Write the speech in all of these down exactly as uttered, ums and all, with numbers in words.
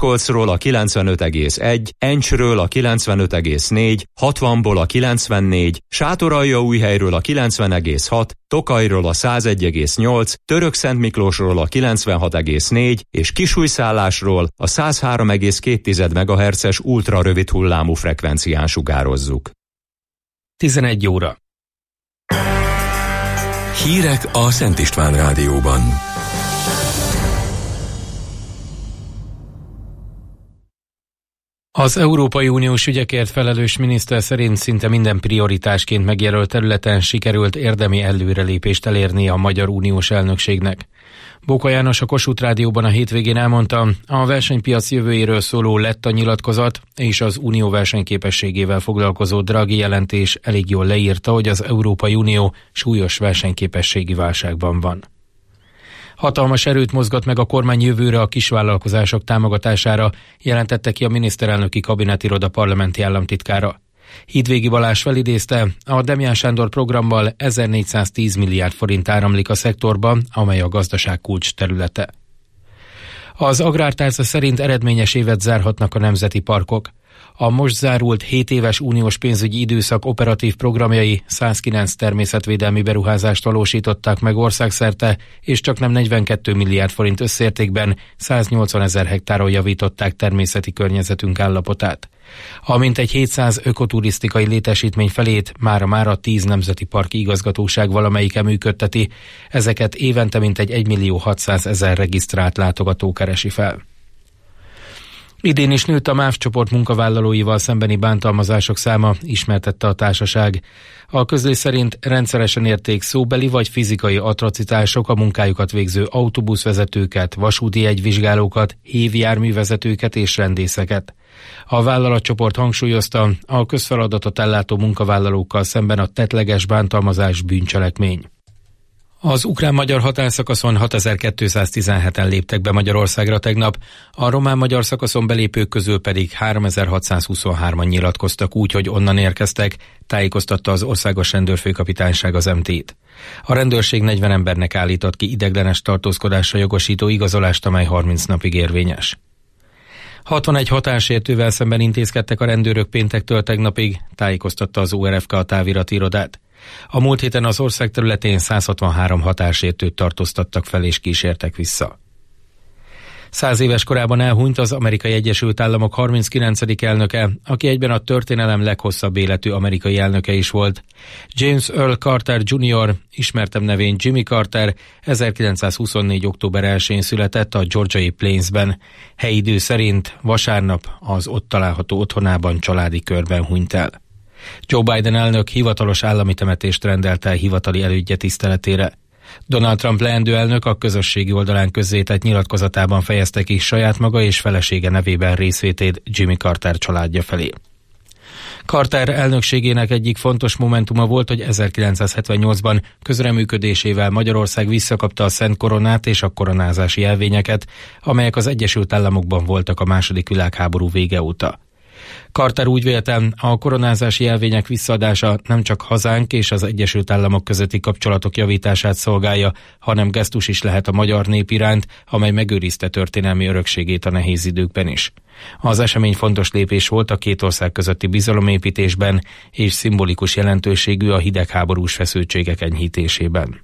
Miskolcról a kilencvenöt egész egy, Encsről a kilencvenöt egész négy, hatvanból a kilencvennégy, Sátoraljaújhelyről a kilencven egész hat, Tokajról a százegy egész nyolc, Törökszentmiklósról a kilencvenhat egész négy és Kisújszállásról a száz három egész két megahertzes ultrarövid hullámú frekvencián sugározzuk. tizenegy óra. Hírek a Szent István Rádióban. Az Európai Uniós ügyekért felelős miniszter szerint szinte minden prioritásként megjelölt területen sikerült érdemi előrelépést elérni a magyar uniós elnökségnek. Bóka János a Kossuth Rádióban a hétvégén elmondta, a versenypiac jövőjéről szóló letta nyilatkozat és az unió versenyképességével foglalkozó Draghi jelentés elég jól leírta, hogy az Európai Unió súlyos versenyképességi válságban van. Hatalmas erőt mozgat meg a kormány jövőre a kisvállalkozások támogatására, jelentette ki a miniszterelnöki kabinetiroda parlamenti államtitkára. Hídvégi Balázs felidézte, a Demján Sándor programmal ezernégyszáztíz milliárd forint áramlik a szektorba, amely a gazdaság kulcs területe. Az Agrártárca szerint eredményes évet zárhatnak a nemzeti parkok. A most zárult hét éves uniós pénzügyi időszak operatív programjai százkilenc természetvédelmi beruházást valósították meg országszerte, és csaknem negyvenkét milliárd forint összértékben száznyolcvan ezer hektáron javították természeti környezetünk állapotát. A mintegy hétszáz ökoturisztikai létesítmény felét mára-mára tíz nemzeti parki igazgatóság valamelyike működteti, ezeket évente mintegy egymillió hatszázezer regisztrált látogató keresi fel. Idén is nőtt a MÁV csoport munkavállalóival szembeni bántalmazások száma, ismertette a társaság. A közlés szerint rendszeresen érték szóbeli vagy fizikai atrocitások a munkájukat végző autóbuszvezetőket, vasúti jegyvizsgálókat, hévjárművezetőket és rendészeket. A vállalatcsoport hangsúlyozta, a közfeladatot ellátó munkavállalókkal szemben a tettleges bántalmazás bűncselekmény. Az ukrán-magyar határszakaszon hatezer-kétszáztizenheten léptek be Magyarországra tegnap, a román-magyar szakaszon belépők közül pedig háromezer-hatszázhuszonhárman nyilatkoztak úgy, hogy onnan érkeztek, tájékoztatta az Országos Rendőrfőkapitányság az em té-t. A rendőrség negyven embernek állított ki ideiglenes tartózkodásra jogosító igazolást, amely harminc napig érvényes. hatvanegy határsértővel szemben intézkedtek a rendőrök péntektől tegnapig, tájékoztatta az o er ef ká a távirati irodát. A múlt héten az ország területén száz hatvanhárom határsértőt tartóztattak fel és kísértek vissza. Száz éves korában elhunyt az Amerikai Egyesült Államok harminckilencedik elnöke, aki egyben a történelem leghosszabb életű amerikai elnöke is volt. James Earl Carter junior, ismertebb nevén Jimmy Carter, ezerkilencszázhuszonnégy. október elsején született a Georgiai Plainsben. Helyi idő szerint vasárnap az ott található otthonában családi körben hunyt el. Joe Biden elnök hivatalos állami temetést rendelt el hivatali elődje tiszteletére. Donald Trump leendő elnök a közösségi oldalán közzétett nyilatkozatában fejezte ki saját maga és felesége nevében részvétét Jimmy Carter családja felé. Carter elnökségének egyik fontos momentuma volt, hogy ezerkilencszázhetvennyolcban közreműködésével Magyarország visszakapta a Szent Koronát és a koronázási jelvényeket, amelyek az Egyesült Államokban voltak a második világháború vége óta. Carter úgy vélte, a koronázási jelvények visszaadása nem csak hazánk és az Egyesült Államok közötti kapcsolatok javítását szolgálja, hanem gesztus is lehet a magyar nép iránt, amely megőrizte történelmi örökségét a nehéz időkben is. Az esemény fontos lépés volt a két ország közötti bizalomépítésben, és szimbolikus jelentőségű a hidegháborús feszültségek enyhítésében.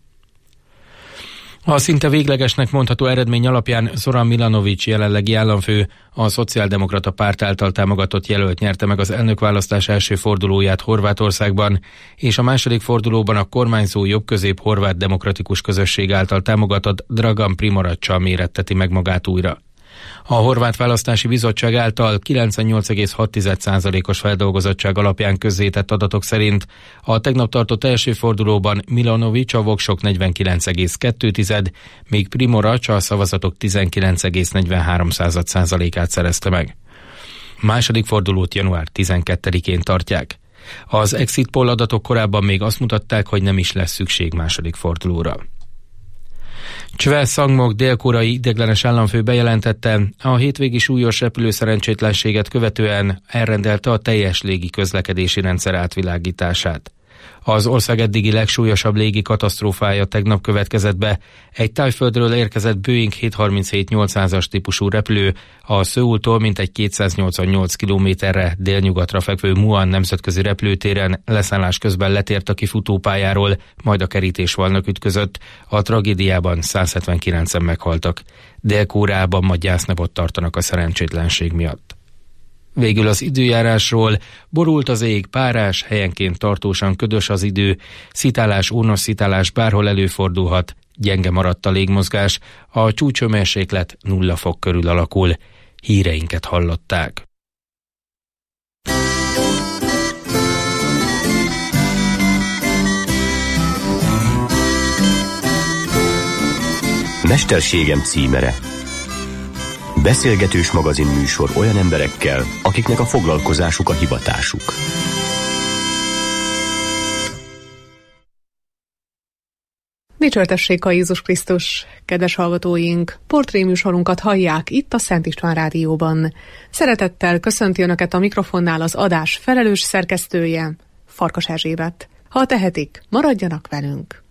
A szinte véglegesnek mondható eredmény alapján Zoran Milanović jelenlegi államfő, a Szociáldemokrata Párt által támogatott jelölt nyerte meg az elnökválasztás első fordulóját Horvátországban, és a második fordulóban a kormányzó jobbközép horvát demokratikus közösség által támogatott Dragan Primorac-sal méretteti meg magát újra. A Horvát Választási Bizottság által kilencvennyolc egész hat százalékos feldolgozottság alapján közzétett adatok szerint a tegnap tartott első fordulóban Milanović a voksok negyvenkilenc egész kettő, míg Primorac a szavazatok tizenkilenc egész negyvenhárom százalékát szerezte meg. A második fordulót január tizenkettedikén tartják. Az exit poll adatok korábban még azt mutatták, hogy nem is lesz szükség második fordulóra. Choi Sang-mok dél-koreai ideiglenes államfő bejelentette, a hétvégi súlyos repülőszerencsétlenséget követően elrendelte a teljes légi közlekedési rendszer átvilágítását. Az ország eddigi legsúlyosabb légi katasztrófája tegnap következett be. Egy Tájföldről érkezett Boeing hétszázharminchét nyolcszázas típusú repülő a Szöultól mintegy kétszáznyolcvannyolc kilométerre délnyugatra fekvő Muan nemzetközi repülőtéren leszállás közben letért a kifutópályáról, majd a kerítésfalnak ütközött. A tragédiában száz hetvenkilencen meghaltak. Dél-Koreában ma gyásznapot tartanak a szerencsétlenség miatt. Végül az időjárásról: borult az ég, párás, helyenként tartósan ködös az idő, szitálás, ónos-szitálás bárhol előfordulhat, gyenge maradt a légmozgás, a csúcshőmérséklet nulla fok körül alakul. Híreinket hallották. Mesterségem címere. Beszélgetős magazin műsor olyan emberekkel, akiknek a foglalkozásuk a hivatásuk. Dicsőtessék a Jézus Krisztus, kedves hallgatóink! Portréműsorunkat hallják itt a Szent István Rádióban. Szeretettel köszönti Önöket a mikrofonnál az adás felelős szerkesztője, Farkas Erzsébet. Ha tehetik, maradjanak velünk!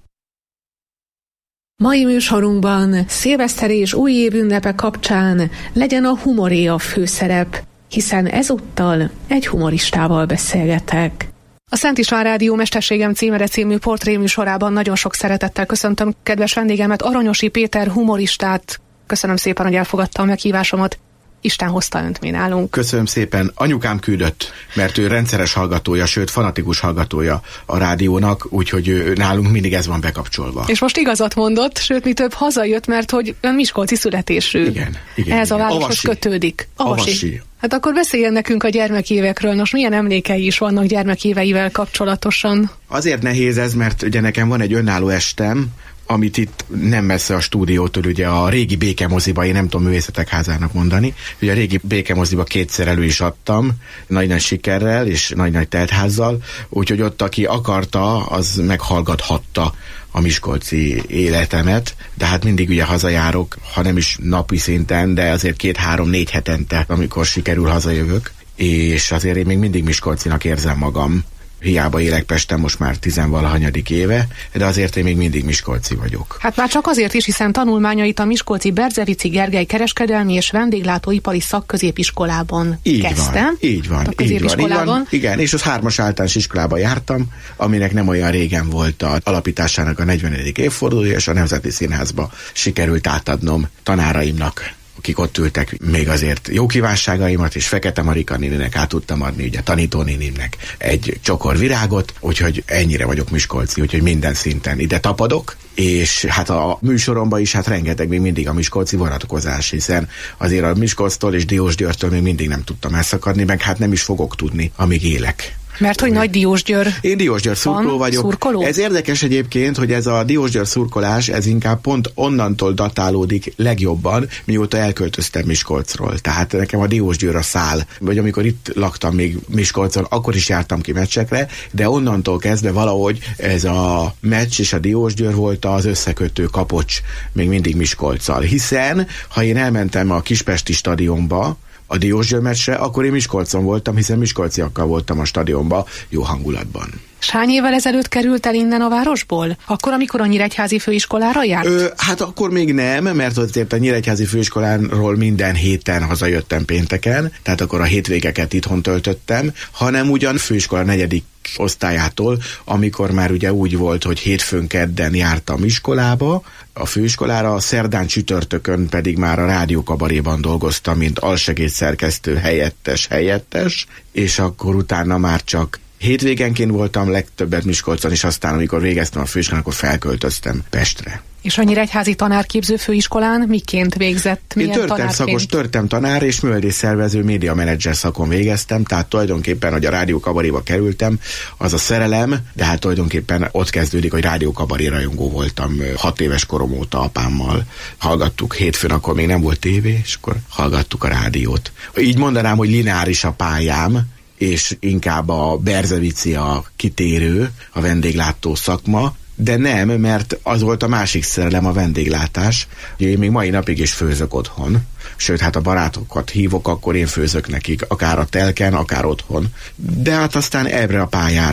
Mai műsorunkban szilveszteri és új év ünnepe kapcsán legyen a humoré a főszerep, hiszen ezúttal egy humoristával beszélgetek. A Szent István Rádió Mesterségem címere című portréműsorában nagyon sok szeretettel köszöntöm kedves vendégemet, Aranyosi Péter humoristát. Köszönöm szépen, hogy elfogadta a meghívásomat. Isten hozta önt mi nálunk. Köszönöm szépen. Anyukám küldött, mert ő rendszeres hallgatója, sőt fanatikus hallgatója a rádiónak, úgyhogy nálunk mindig ez van bekapcsolva. És most igazat mondott, sőt mi több hazajött, mert hogy ön miskolci születésű. Igen, igen. Ehhez igen. a városhoz Avasi. kötődik. Avasi. Avasi. Hát akkor beszéljen nekünk a gyermekévekről. Nos, milyen emlékei is vannak gyermekéveivel kapcsolatosan? Azért nehéz ez, mert ugye nekem van egy önálló estem, amit itt nem messze a stúdiótól, ugye a régi Békemoziba, én nem tudom művészetek házának mondani, ugye a régi Békemoziba kétszer elő is adtam, nagy-nagy sikerrel és nagy-nagy teltházzal, úgyhogy ott aki akarta, az meghallgathatta a miskolci életemet, de hát mindig ugye hazajárok, ha nem is napi szinten, de azért két-három-négy hetente, amikor sikerül hazajövök, és azért én még mindig miskolcinak érzem magam. Hiába élek Pesten most már tizenvalahanyadik éve, de azért én még mindig miskolci vagyok. Hát már csak azért is, hiszen tanulmányait a miskolci Berzevici Gergely kereskedelmi és vendéglátóipari szakközépiskolában így kezdte. Van, így van, a így van, így van. Igen, és az hármas általános iskolában jártam, aminek nem olyan régen volt az alapításának a negyvenedik évfordulója, és a Nemzeti Színházba sikerült átadnom tanáraimnak, akik ott ültek, még azért jó kívánságaimat, és Fekete Marika néninek át tudtam adni, ugye tanítónénimnek egy csokor virágot, úgyhogy ennyire vagyok miskolci, úgyhogy minden szinten ide tapadok, és hát a műsoromban is hát rengeteg még mindig a miskolci vonatkozás, hiszen azért a Miskolctól és Diósgyőrtől még mindig nem tudtam elszakadni, meg hát nem is fogok tudni, amíg élek. Mert hogy Nagy Diósgyőr. Én Diósgyőr szurkoló vagyok. Szurkoló? Ez érdekes egyébként, hogy ez a Diósgyőr szurkolás, ez inkább pont onnantól datálódik legjobban, mióta elköltöztem Miskolcról. Tehát nekem a Diósgyőr a szál, vagy amikor itt laktam még Miskolcon, akkor is jártam ki meccsekre, de onnantól kezdve valahogy ez a meccs és a Diósgyőr volt az összekötő kapocs még mindig Miskolccal. Hiszen, ha én elmentem a Kispesti stadionba, a Diósgyőr meccsre, akkor én Miskolcon voltam, hiszen miskolciakkal voltam a stadionba jó hangulatban. S hány évvel ezelőtt került el innen a városból? Akkor, amikor a Nyíregyházi főiskolára járt? Ö, hát akkor még nem, mert azért a Nyíregyházi főiskoláról minden héten hazajöttem pénteken, tehát akkor a hétvégeket itthon töltöttem, hanem ugyan főiskola negyedik osztályától, amikor már ugye úgy volt, hogy hétfőn kedden jártam iskolába, a főiskolára, szerdán csütörtökön pedig már a rádiókabaréban dolgoztam, mint alsegédszerkesztő helyettes helyettes, és akkor utána már csak hétvégenként voltam legtöbbet Miskolcon, és aztán, amikor végeztem a főiskolán, akkor felköltöztem Pestre. És a Nyíregyházi tanárképző főiskolán miként végzett? Én történet szakos, történet tanár és művelődésszervező média menedzser szakon végeztem, tehát tulajdonképpen, hogy a rádió kabaréba kerültem, az a szerelem, de hát tulajdonképpen ott kezdődik, hogy rádió kabaré rajongó voltam hat éves korom óta apámmal. Hallgattuk hétfőn, akkor még nem volt tévé, és akkor hallgattuk a rádiót. Így mondanám, hogy lineáris a pályám, és inkább a Berzevici a kitérő, a vendéglátó szakma, de nem, mert az volt a másik szerelem, a vendéglátás. Én még mai napig is főzök otthon, sőt, hát a barátokat hívok, akkor én főzök nekik, akár a telken, akár otthon. De hát aztán ebbre a pályára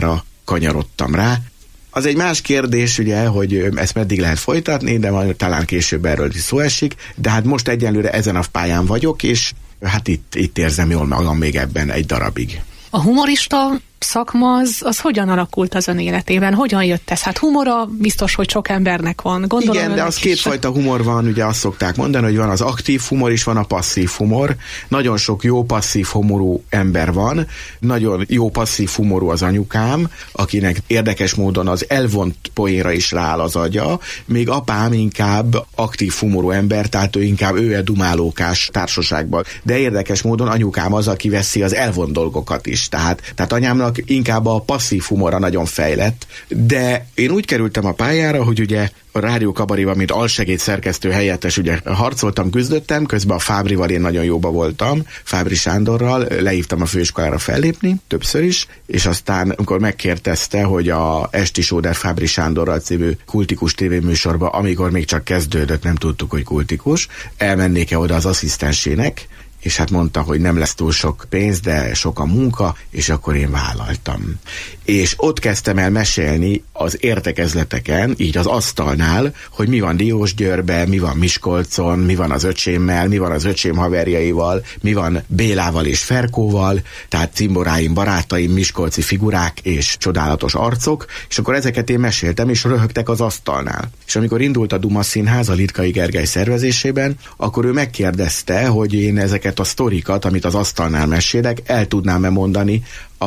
kanyarodtam rá. Az egy más kérdés, ugye, hogy ezt meddig lehet folytatni, de majd talán később erről is szó esik, de hát most egyenlőre ezen a pályán vagyok, és hát itt, itt érzem jól magam még ebben egy darabig. A humorista szakma az, az hogyan alakult az ön életében? Hogyan jött ez? Hát humora biztos, hogy sok embernek van. Gondolom, igen, de az kétfajta humor van, ugye azt szokták mondani, hogy van az aktív humor és van a passzív humor. Nagyon sok jó passzív humorú ember van. Nagyon jó passzív humorú az anyukám, akinek érdekes módon az elvont poénra is rááll az agya, még apám inkább aktív humorú ember, tehát ő inkább ő a dumálókás társaságban. De érdekes módon anyukám az, aki veszi az elvont dolgokat is. Tehát, tehát anyámnak inkább a passzív humora nagyon fejlett, de én úgy kerültem a pályára, hogy ugye a Rádió Kabaréban, mint alsegéd szerkesztő helyettes, ugye harcoltam, küzdöttem, közben a Fábrival én nagyon jóba voltam, Fábri Sándorral, lehívtam a főiskolára fellépni, többször is, és aztán, amikor megkérdezte, hogy a Esti Sóder Fábri Sándorral című kultikus tévéműsorba, amikor még csak kezdődött, nem tudtuk, hogy kultikus, elmennék-e oda az asszisztensének, és hát mondta, hogy nem lesz túl sok pénz, de sok a munka, és akkor én vállaltam. És ott kezdtem el mesélni az értekezleteken, így az asztalnál, hogy mi van Diósgyőrben, mi van Miskolcon, mi van az öcsémmel, mi van az öcsém haverjaival, mi van Bélával és Ferkóval, tehát cimboráim, barátaim, miskolci figurák és csodálatos arcok, és akkor ezeket én meséltem, és röhögtek az asztalnál. És amikor indult a Duma Színház a Litkai Gergely szervezésében, akkor ő megkérdezte, hogy én ezeket a sztorikat, amit az asztalnál mesélek, el tudnám-e mondani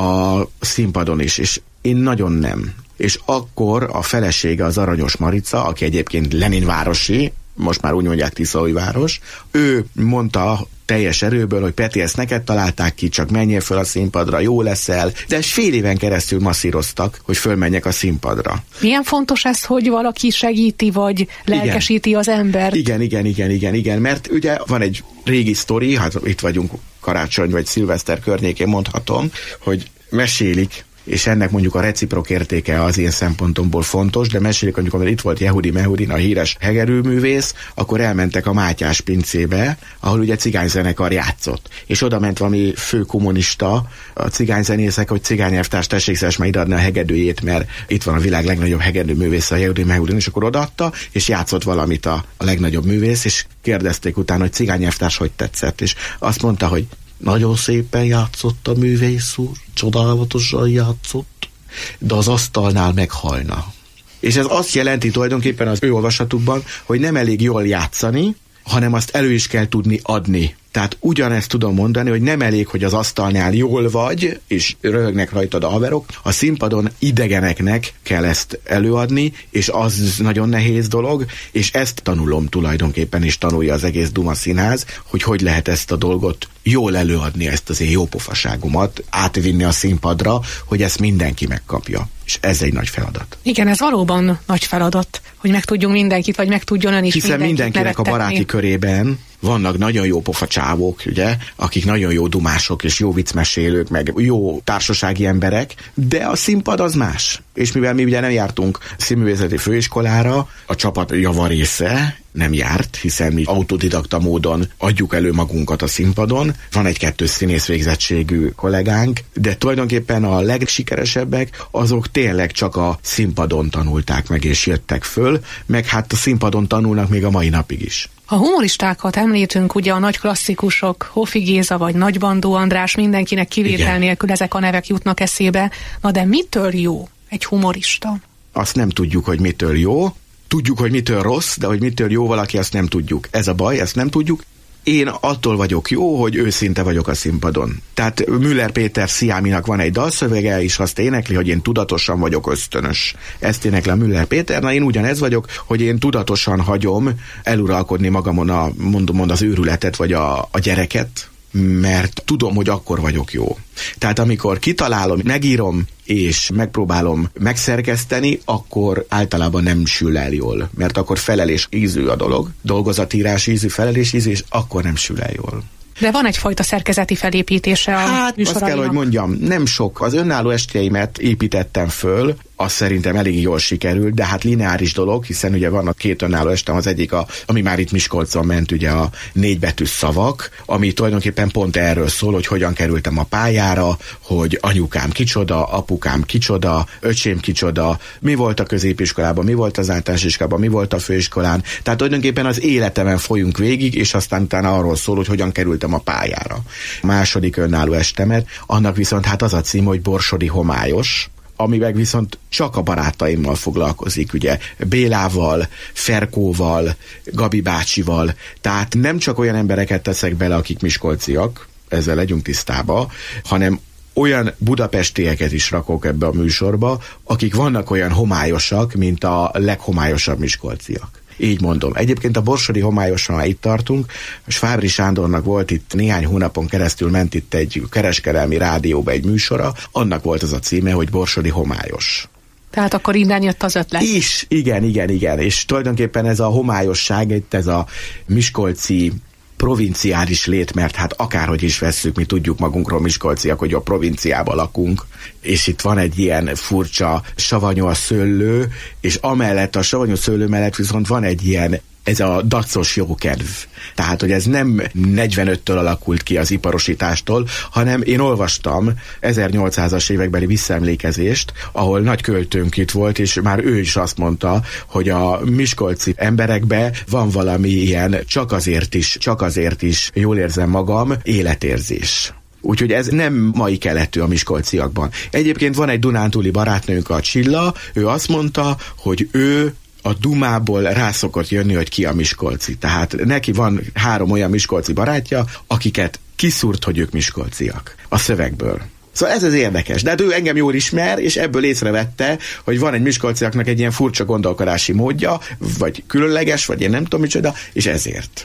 a színpadon is, és én nagyon nem. És akkor a felesége, az Aranyos Marica, aki egyébként Leninvárosi, most már úgy mondják Tiszaújváros, ő mondta teljes erőből, hogy Peti, ezt neked találták ki, csak menjél föl a színpadra, jó leszel, de fél éven keresztül masszíroztak, hogy fölmenjek a színpadra. Milyen fontos ez, hogy valaki segíti, vagy lelkesíti igen. az embert? Igen, igen, igen, igen, igen, mert ugye van egy régi sztori, hát itt vagyunk karácsony vagy szilveszter környékén, mondhatom, hogy mesélik, és ennek mondjuk a reciprok értéke az én szempontomból fontos, de mesélik, mondjuk, amikor itt volt Yehudi Mehudin, a híres hegerőművész, akkor elmentek a Mátyás pincébe, ahol ugye cigányzenekar játszott. És oda ment valami fő kommunista, a cigányzenészek, hogy cigányelvtárs, tessék szíves már ideadni a hegedűjét, mert itt van a világ legnagyobb hegedűművész, a Yehudi Mehudin, és akkor odaadta, és játszott valamit a, a legnagyobb művész, és kérdezték utána, hogy cigányelvtárs hogy tetszett, és azt mondta, hogy nagyon szépen játszott a művész úr, csodálatosan játszott, de az asztalnál meghalna. És ez azt jelenti tulajdonképpen az ő olvasatukban, hogy nem elég jól játszani, hanem azt elő is kell tudni adni. Tehát ugyanezt tudom mondani, hogy nem elég, hogy az asztalnál jól vagy, és röhögnek rajtad a haverok, a színpadon idegeneknek kell ezt előadni, és az nagyon nehéz dolog, és ezt tanulom tulajdonképpen, és tanulja az egész Duma Színház, hogy hogy lehet ezt a dolgot jól előadni, ezt az én jópofaságomat, átvinni a színpadra, hogy ezt mindenki megkapja. És ez egy nagy feladat. Igen, ez valóban nagy feladat, hogy megtudjunk mindenkit, vagy megtudjon ön is Hiszen mindenkit mindenkinek nevettetni. A baráti körében vannak nagyon jó pofa csávók, ugye, akik nagyon jó dumások és jó viccmesélők, meg jó társasági emberek, de a színpad az más. És mivel mi ugye nem jártunk színművészeti főiskolára, a csapat javarésze nem járt, hiszen mi autodidakta módon adjuk elő magunkat a színpadon. Van egy kettős színész végzettségű kollégánk, de tulajdonképpen a legsikeresebbek azok tényleg csak a színpadon tanulták meg és jöttek föl, meg hát a színpadon tanulnak még a mai napig is. Ha humoristákat említünk, ugye a nagy klasszikusok, Hofi Géza vagy Nagybandó András, mindenkinek kivétel Igen. nélkül ezek a nevek jutnak eszébe. Na de mitől jó egy humorista? Azt nem tudjuk, hogy mitől jó. Tudjuk, hogy mitől rossz, de hogy mitől jó valaki, azt nem tudjuk. Ez a baj, ezt nem tudjuk. Én attól vagyok jó, hogy őszinte vagyok a színpadon. Tehát Müller Péter Sziáminak van egy dalszövege, és azt énekli, hogy én tudatosan vagyok ösztönös. Ezt énekli a Müller Péter, na én ugyanez vagyok, hogy én tudatosan hagyom eluralkodni magamon a, mondom, mond az őrületet, vagy a, a gyereket, mert tudom, hogy akkor vagyok jó. Tehát amikor kitalálom, megírom, és megpróbálom megszerkeszteni, akkor általában nem sül el jól, mert akkor felelés ízű a dolog, dolgozatírás ízű, felelés ízű, és akkor nem sül el jól. De van egyfajta szerkezeti felépítése a Hát azt kell, hogy mondjam, nem sok. Az önálló estjeimet építettem föl az szerintem elég jól sikerült, de hát lineáris dolog, hiszen ugye vannak két önálló estem, az egyik, a, ami már itt Miskolcon ment, ugye a négybetűs szavak, ami tulajdonképpen pont erről szól, hogy hogyan kerültem a pályára, hogy anyukám kicsoda, apukám kicsoda, öcsém kicsoda, mi volt a középiskolában, mi volt az általános iskolában, mi volt a főiskolán. Tehát tulajdonképpen az életemen folyunk végig, és aztán utána arról szól, hogy hogyan kerültem a pályára. A második önálló estemet, annak viszont hát az a cím, hogy Borsodi homályos, ami meg viszont csak a barátaimmal foglalkozik, ugye Bélával, Ferkóval, Gabi bácsival, tehát nem csak olyan embereket teszek bele, akik miskolciak, ezzel legyünk tisztába, hanem olyan budapestieket is rakok ebbe a műsorba, akik vannak olyan homályosak, mint a leghomályosabb miskolciak. Így mondom. Egyébként a borsodi homályosan már itt tartunk, és Fábri Sándornak volt itt néhány hónapon keresztül ment itt egy kereskedelmi rádióba egy műsora, annak volt az a címe, hogy Borsodi homályos. Tehát akkor innen jött az ötlet. Is, igen, igen, igen. És tulajdonképpen ez a homályosság, itt ez a miskolci provinciális lét, mert hát akárhogy is vesszük, mi tudjuk magunkról miskolciak, hogy a provinciában lakunk, és itt van egy ilyen furcsa savanyú a szőlő, és amellett a savanyú szőlő mellett viszont van egy ilyen, ez a dacos jókedv. Tehát, hogy ez nem negyvenöttől alakult ki az iparosítástól, hanem én olvastam ezernyolcszázas évekbeli visszaemlékezést, ahol nagy költőnk itt volt, és már ő is azt mondta, hogy a miskolci emberekbe van valami ilyen csak azért is, csak azért is jól érzem magam életérzés. Úgyhogy ez nem mai keletű a miskolciakban. Egyébként van egy dunántúli barátnőnk, a Csilla, ő azt mondta, hogy ő a dumából rá szokott jönni, hogy ki a miskolci. Tehát neki van három olyan miskolci barátja, akiket kiszúrt, hogy ők miskolciak. A szövegből. Szóval ez az érdekes. De hát ő engem jól ismer, és ebből észrevette, hogy van egy miskolciaknak egy ilyen furcsa gondolkodási módja, vagy különleges, vagy én nem tudom micsoda, és ezért.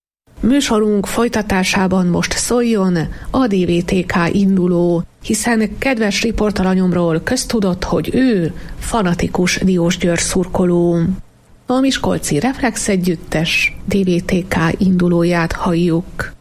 Műsorunk folytatásában most szóljon a dé vé té ká induló, hiszen kedves riportalanyomról köztudott, hogy ő fanatikus Diós György szurkoló. A miskolci Reflex együttes dé vé té ká indulóját halljuk.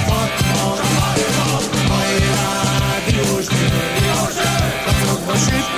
Hajrá, Diós György, Diós György,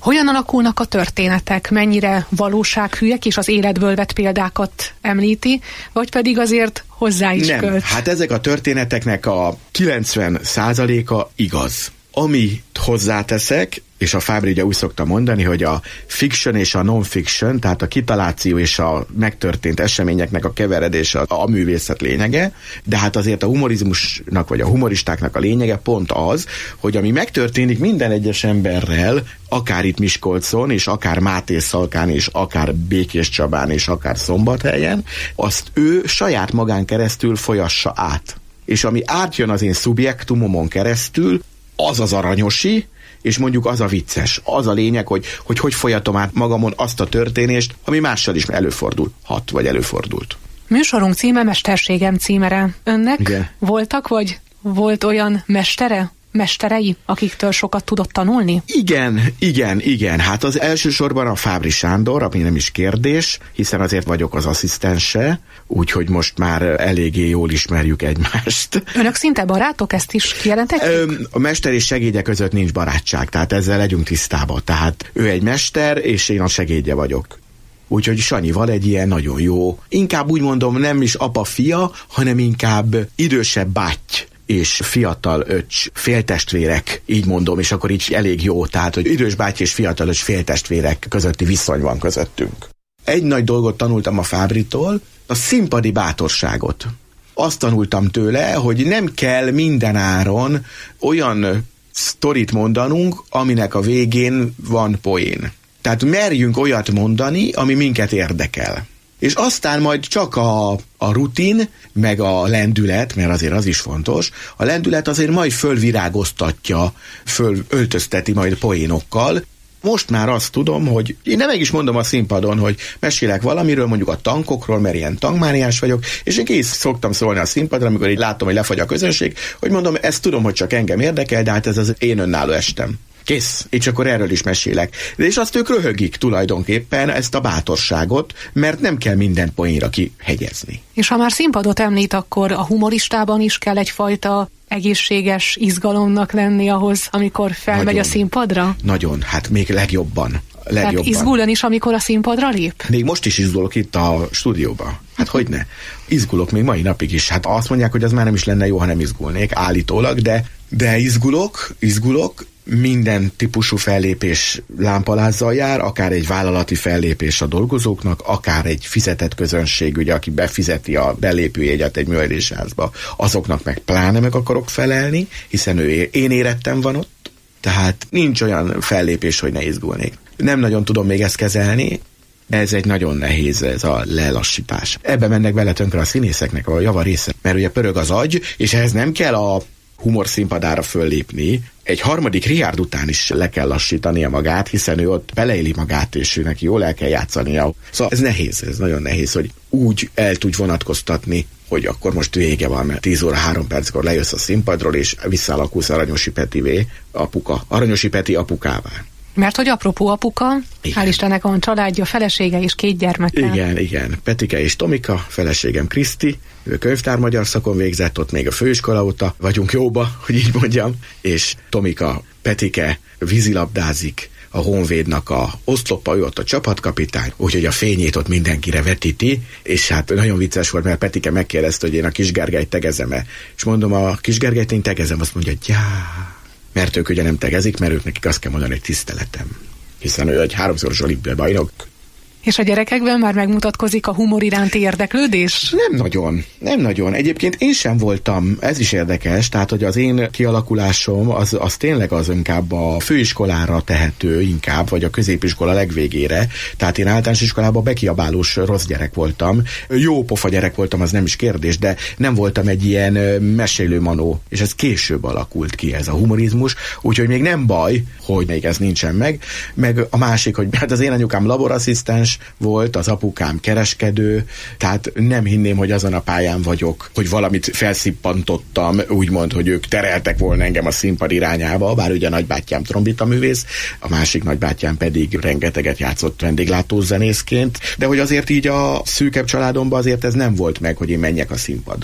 Hogyan alakulnak a történetek? Mennyire valósághűek és az életből vett példákat említi, vagy pedig azért hozzá is Nem, költ? hát ezek a történeteknek a kilencven százaléka igaz. Amit hozzáteszek, és a Fábri ugye úgy szokta mondani, hogy a fiction és a non-fiction, tehát a kitaláció és a megtörtént eseményeknek a keveredése a, a művészet lényege, de hát azért a humorizmusnak vagy a humoristáknak a lényege pont az, hogy ami megtörténik minden egyes emberrel, akár itt Miskolcon, és akár Mátészalkán, és akár Békéscsabán, és akár Szombathelyen, azt ő saját magán keresztül folyassa át. És ami átjön az én szubjektumomon keresztül, az az aranyosi, és mondjuk az a vicces. Az a lényeg, hogy hogy, hogy folyatom át magamon azt a történést, ami mással is előfordul. Hat vagy előfordult. Műsorunk címe Mesterségem címere. Önnek Igen. voltak, vagy volt olyan mestere? Mesterei, akiktől sokat tudott tanulni? Igen, igen, igen. Hát az elsősorban a Fábri Sándor, ami nem is kérdés, hiszen azért vagyok az asszisztense, úgyhogy most már eléggé jól ismerjük egymást. Önök szinte barátok, ezt is kijelentetjük? A mester és segédje között nincs barátság, tehát ezzel legyünk tisztában. Tehát ő egy mester, és én a segédje vagyok. Úgyhogy Sanyival egy ilyen nagyon jó, inkább úgy mondom, nem is apa-fia, hanem inkább idősebb báty és fiatal öcs, féltestvérek, így mondom, és akkor így elég jó, tehát, hogy idős báty és fiatal öcs féltestvérek közötti viszony van közöttünk. Egy nagy dolgot tanultam a Fábritól, a színpadi bátorságot. Azt tanultam tőle, hogy nem kell minden áron olyan sztorit mondanunk, aminek a végén van poén. Tehát merjünk olyat mondani, ami minket érdekel. És aztán majd csak a, a rutin, meg a lendület, mert azért az is fontos, a lendület azért majd fölvirágoztatja, fölöltözteti majd poénokkal. Most már azt tudom, hogy én nem meg is mondom a színpadon, hogy mesélek valamiről, mondjuk a tankokról, mert ilyen tankmániás vagyok, és én kész szoktam szólni a színpadra, amikor így látom, hogy lefagy a közönség, hogy mondom, ezt tudom, hogy csak engem érdekel, de hát ez az én önálló estem. Kész, és akkor erről is mesélek. De és azt ők röhögik tulajdonképpen, ezt a bátorságot, mert nem kell minden poénra kihegyezni. És ha már színpadot említ, akkor a humoristában is kell egyfajta egészséges izgalomnak lenni ahhoz, amikor felmegy nagyon, a színpadra? Nagyon, hát még legjobban. legjobban. Tehát izgul ön is, amikor a színpadra lép? Még most is izgulok itt a stúdióban. Hát hogyne? Izgulok még mai napig is. Hát azt mondják, hogy az már nem is lenne jó, ha nem izgulnék, állítólag, de, de izgulok, izgulok, minden típusú fellépés lámpalázzal jár, akár egy vállalati fellépés a dolgozóknak, akár egy fizetett közönség, ugye, aki befizeti a belépőjegyet egy művelésházba, azoknak meg pláne meg akarok felelni, hiszen ő én érettem van ott, tehát nincs olyan fellépés, hogy ne izgulnék. Nem nagyon tudom még ezt kezelni, ez egy nagyon nehéz, ez a lelassítás. Ebbe mennek bele tönkre a színészeknek a java része, mert ugye pörög az agy, és ehhez nem kell a humor színpadára föllépni, egy harmadik Richard után is le kell lassítania magát, hiszen ő ott beleéli magát, és ő neki jól el kell játszania. Szóval ez nehéz, ez nagyon nehéz, hogy úgy el tudj vonatkoztatni, hogy akkor most vége van, mert tíz óra három perckor lejössz a színpadról, és visszaalakulsz Aranyosi Petivé, apuka, Aranyosi Peti apukává. Mert hogy apropó apuka, igen. Hál' Istennek van családja, felesége és két gyermeke. Igen, igen. Petike és Tomika, feleségem Kriszti, ő könyvtár-magyar szakon végzett, ott még a főiskola óta vagyunk jóba, hogy így mondjam, és Tomika, Petike vízilabdázik, a Honvédnak a oszlopa, ő ott a csapatkapitány, úgyhogy a fényét ott mindenkire vetíti, és hát nagyon vicces volt, mert Petike megkérdezte, hogy én a Kisgergelyt tegezem-e, és mondom, a Kisgergelyt én tegezem, azt mondja, gyá, mert ők ugye nem tegezik, mert ők nekik azt kell mondani, hogy tiszteletem, hiszen ő egy háromszoros olimpiai bajnok. És a gyerekekben már megmutatkozik a humor iránti érdeklődés? Nem nagyon, nem nagyon. Egyébként én sem voltam, ez is érdekes, tehát hogy az én kialakulásom az, az tényleg az inkább a főiskolára tehető inkább, vagy a középiskola legvégére. Tehát én általános iskolában bekiabálós rossz gyerek voltam. Jó pofa gyerek voltam, az nem is kérdés, de nem voltam egy ilyen mesélő manó, és ez később alakult ki, ez a humorizmus, úgyhogy még nem baj, hogy még ez nincsen meg. Meg a másik, hogy hát az én anyukám laborasszisztens volt, az apukám kereskedő, tehát nem hinném, hogy azon a pályán vagyok, hogy valamit felszippantottam, úgymond, hogy ők tereltek volna engem a színpad irányába, bár ugye nagybátyám trombitaművész, a másik nagybátyám pedig rengeteget játszott vendéglátózenészként, de hogy azért így a szűkebb családomban azért ez nem volt meg, hogy én menjek a színpadra.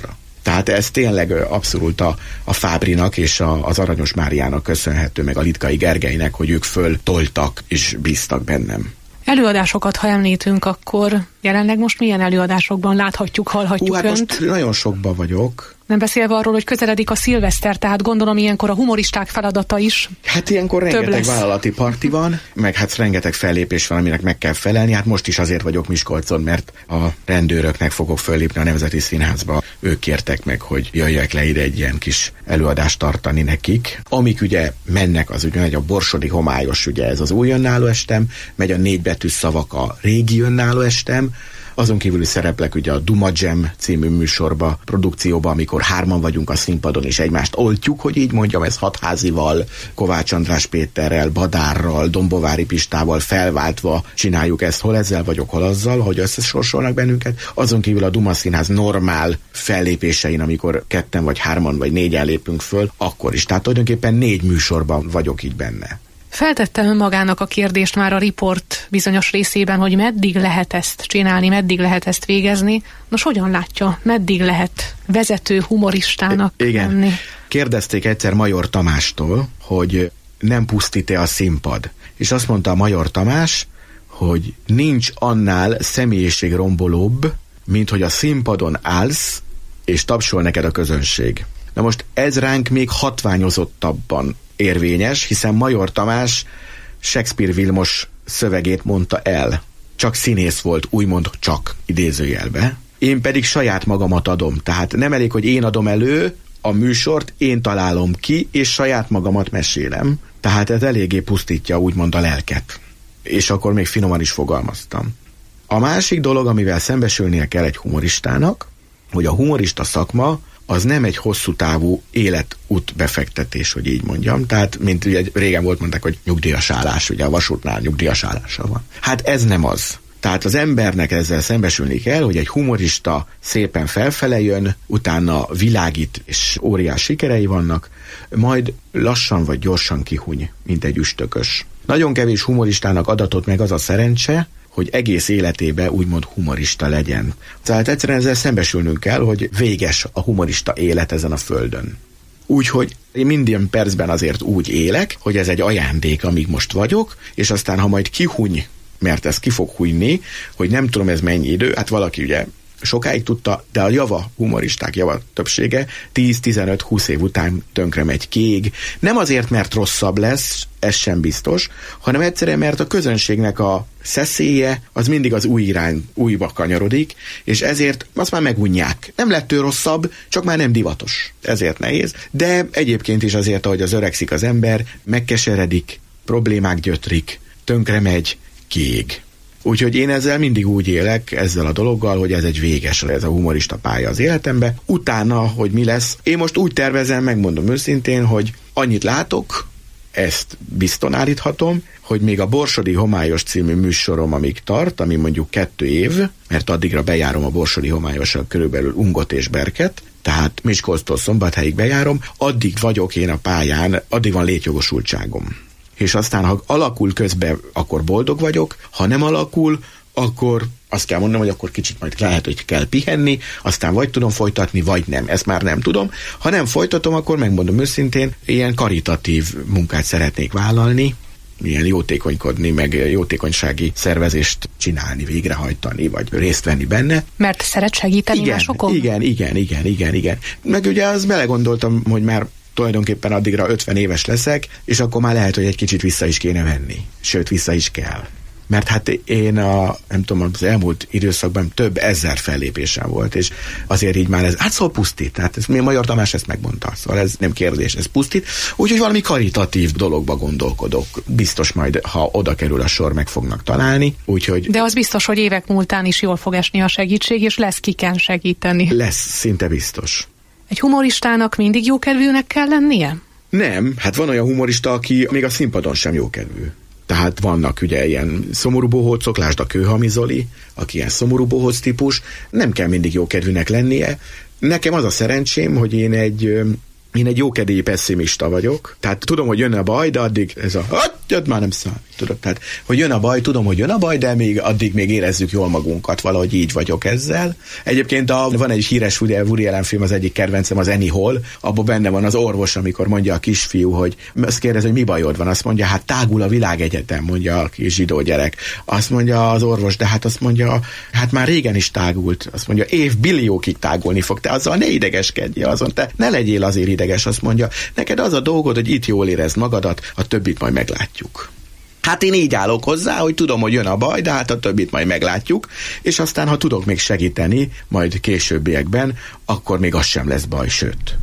Tehát ez tényleg abszolút a, a Fábrinak és a, az Aranyos Máriának köszönhető, meg a Litkai Gergelynek, hogy ők föl toltak és bíztak bennem. Előadásokat, ha említünk, akkor jelenleg most milyen előadásokban láthatjuk, hallhatjuk Hú, hát önt? most nagyon sokban vagyok. Nem beszélve arról, hogy közeledik a szilveszter, tehát gondolom ilyenkor a humoristák feladata is. Hát ilyenkor rengeteg vállalati parti van, meg hát rengeteg fellépés van, aminek meg kell felelni. Hát most is azért vagyok Miskolcon, mert a rendőröknek fogok föllépni a Nemzeti Színházba. Ők kértek meg, hogy jöjjek le ide egy ilyen kis előadást tartani nekik. Amik ugye mennek, az ugye megy a Borsodi Homályos, ugye ez az új önálló estem, megy a Négybetűs szavak a régi önálló estem, azon kívül is szereplek ugye a Duma Jam című műsorba, produkcióba, amikor hárman vagyunk a színpadon, és egymást oltjuk, hogy így mondjam, ez Hatházival, Kovács András Péterrel, Badárral, Dombovári Pistával felváltva csináljuk ezt, hol ezzel vagyok, hol azzal, hogy összesorsolnak bennünket. Azon kívül a Duma Színház normál fellépésein, amikor ketten vagy hárman vagy négyen lépünk föl, akkor is. Tehát tulajdonképpen négy műsorban vagyok így benne. Feltette önmagának a kérdést már a riport bizonyos részében, hogy meddig lehet ezt csinálni, meddig lehet ezt végezni. Nos, hogyan látja, meddig lehet vezető humoristának Igen. lenni? Kérdezték egyszer Major Tamástól, hogy nem pusztít-e a színpad. És azt mondta a Major Tamás, hogy nincs annál személyiségrombolóbb, mint hogy a színpadon állsz, és tapsol neked a közönség. Na most ez ránk még hatványozottabban érvényes, hiszen Major Tamás Shakespeare Vilmos szövegét mondta el. Csak színész volt, úgymond csak idézőjelbe. Én pedig saját magamat adom. Tehát nem elég, hogy én adom elő a műsort, én találom ki, és saját magamat mesélem. Tehát ez eléggé pusztítja úgymond a lelket. És akkor még finoman is fogalmaztam. A másik dolog, amivel szembesülnie kell egy humoristának, hogy a humorista szakma az nem egy hosszú távú életút befektetés, hogy így mondjam. Tehát, mint ugye régen volt, mondták, hogy nyugdíjas állás, ugye a vasútnál nyugdíjas állása van. Hát ez nem az. Tehát az embernek ezzel szembesülni kell, hogy egy humorista szépen felfele jön, utána világít, és óriás sikerei vannak, majd lassan vagy gyorsan kihuny, mint egy üstökös. Nagyon kevés humoristának adatott meg az a szerencse, hogy egész életében úgymond humorista legyen. Tehát egyszerűen ezzel szembesülnünk kell, hogy véges a humorista élet ezen a földön. Úgyhogy én minden percben azért úgy élek, hogy ez egy ajándék, amíg most vagyok, és aztán, ha majd kihuny, mert ez ki fog hunyni, hogy nem tudom ez mennyi idő, hát valaki ugye sokáig tudta, de a java humoristák java többsége tíz, tizenöt, húsz év után tönkre megy, kiég. Nem azért, mert rosszabb lesz, ez sem biztos, hanem egyszerűen, mert a közönségnek a szeszélye az mindig az új irány, újba kanyarodik, és ezért azt már megunják. Nem lett ő rosszabb, csak már nem divatos. Ezért nehéz, de egyébként is azért, ahogy az öregszik az ember, megkeseredik, problémák gyötrik, tönkre megy, kiég. Úgyhogy én ezzel mindig úgy élek, ezzel a dologgal, hogy ez egy véges, ez a humorista pálya az életembe. Utána, hogy mi lesz, én most úgy tervezem, megmondom őszintén, hogy annyit látok, ezt bizton állíthatom, hogy még a Borsodi Homályos című műsorom, amíg tart, ami mondjuk kettő év, mert addigra bejárom a Borsodi Homályossal körülbelül Ungot és Berket, tehát Miskolctól Szombathelyig bejárom, addig vagyok én a pályán, addig van létjogosultságom. És aztán, ha alakul közben, akkor boldog vagyok, ha nem alakul, akkor azt kell mondanom, hogy akkor kicsit majd lehet, hogy kell pihenni, aztán vagy tudom folytatni, vagy nem. Ezt már nem tudom. Ha nem folytatom, akkor megmondom őszintén, ilyen karitatív munkát szeretnék vállalni, ilyen jótékonykodni, meg jótékonysági szervezést csinálni, végrehajtani, vagy részt venni benne. Mert szeret segíteni igen, másokon? Igen, igen, igen, igen, igen. Meg ugye az belegondoltam, hogy már tulajdonképpen addigra ötven éves leszek, és akkor már lehet, hogy egy kicsit vissza is kéne venni. Sőt, vissza is kell. Mert hát én a, nem tudom, az elmúlt időszakban több ezer fellépésem volt, és azért így már ez, hát szóval pusztít. Tehát ez, mi Major Tamás ezt megmondta, szóval ez nem kérdés, ez pusztít. Úgyhogy valami karitatív dologba gondolkodok. Biztos majd, ha oda kerül a sor, meg fognak találni. Úgyhogy... De az biztos, hogy évek múltán is jól fog esni a segítség, és lesz kiken segíteni. Lesz, szinte biztos. Egy humoristának mindig jókedvűnek kell lennie? Nem, hát van olyan humorista, aki még a színpadon sem jókedvű. Tehát vannak ugye ilyen szomorú bohócok, lásd a Kőhalmi Zoli, aki ilyen szomorú bohóc típus, nem kell mindig jókedvűnek lennie. Nekem az a szerencsém, hogy én egy, Én egy jókedélyi pessimista vagyok, tehát tudom, hogy jön a baj, de addig ez a jött már nem számít, tudod, tehát hogy jön a baj, tudom, hogy jön a baj, de még addig még érezzük jól magunkat, valahogy így vagyok ezzel. Egyébként a, van egy híres Woody Allen film, az egyik kedvencem, az Annie Hall, abban benne van az orvos, amikor mondja a kisfiú, hogy azt kérdezi, hogy mi bajod van, azt mondja, hát tágul a világegyetem, mondja a kis zsidó gyerek. Azt mondja az orvos, de hát azt mondja, hát már régen is tágult. Azt mondja, évbilliókig tágulni fog, te azzal ne idegeskedj azon, te ne legyél azért ideges, azt mondja, neked az a dolgod, hogy itt jól érezd magadat, a többit majd meglátjuk. Hát én így állok hozzá, hogy tudom, hogy jön a baj, de hát a többit majd meglátjuk, és aztán, ha tudok még segíteni, majd későbbiekben, akkor még az sem lesz baj, sőt.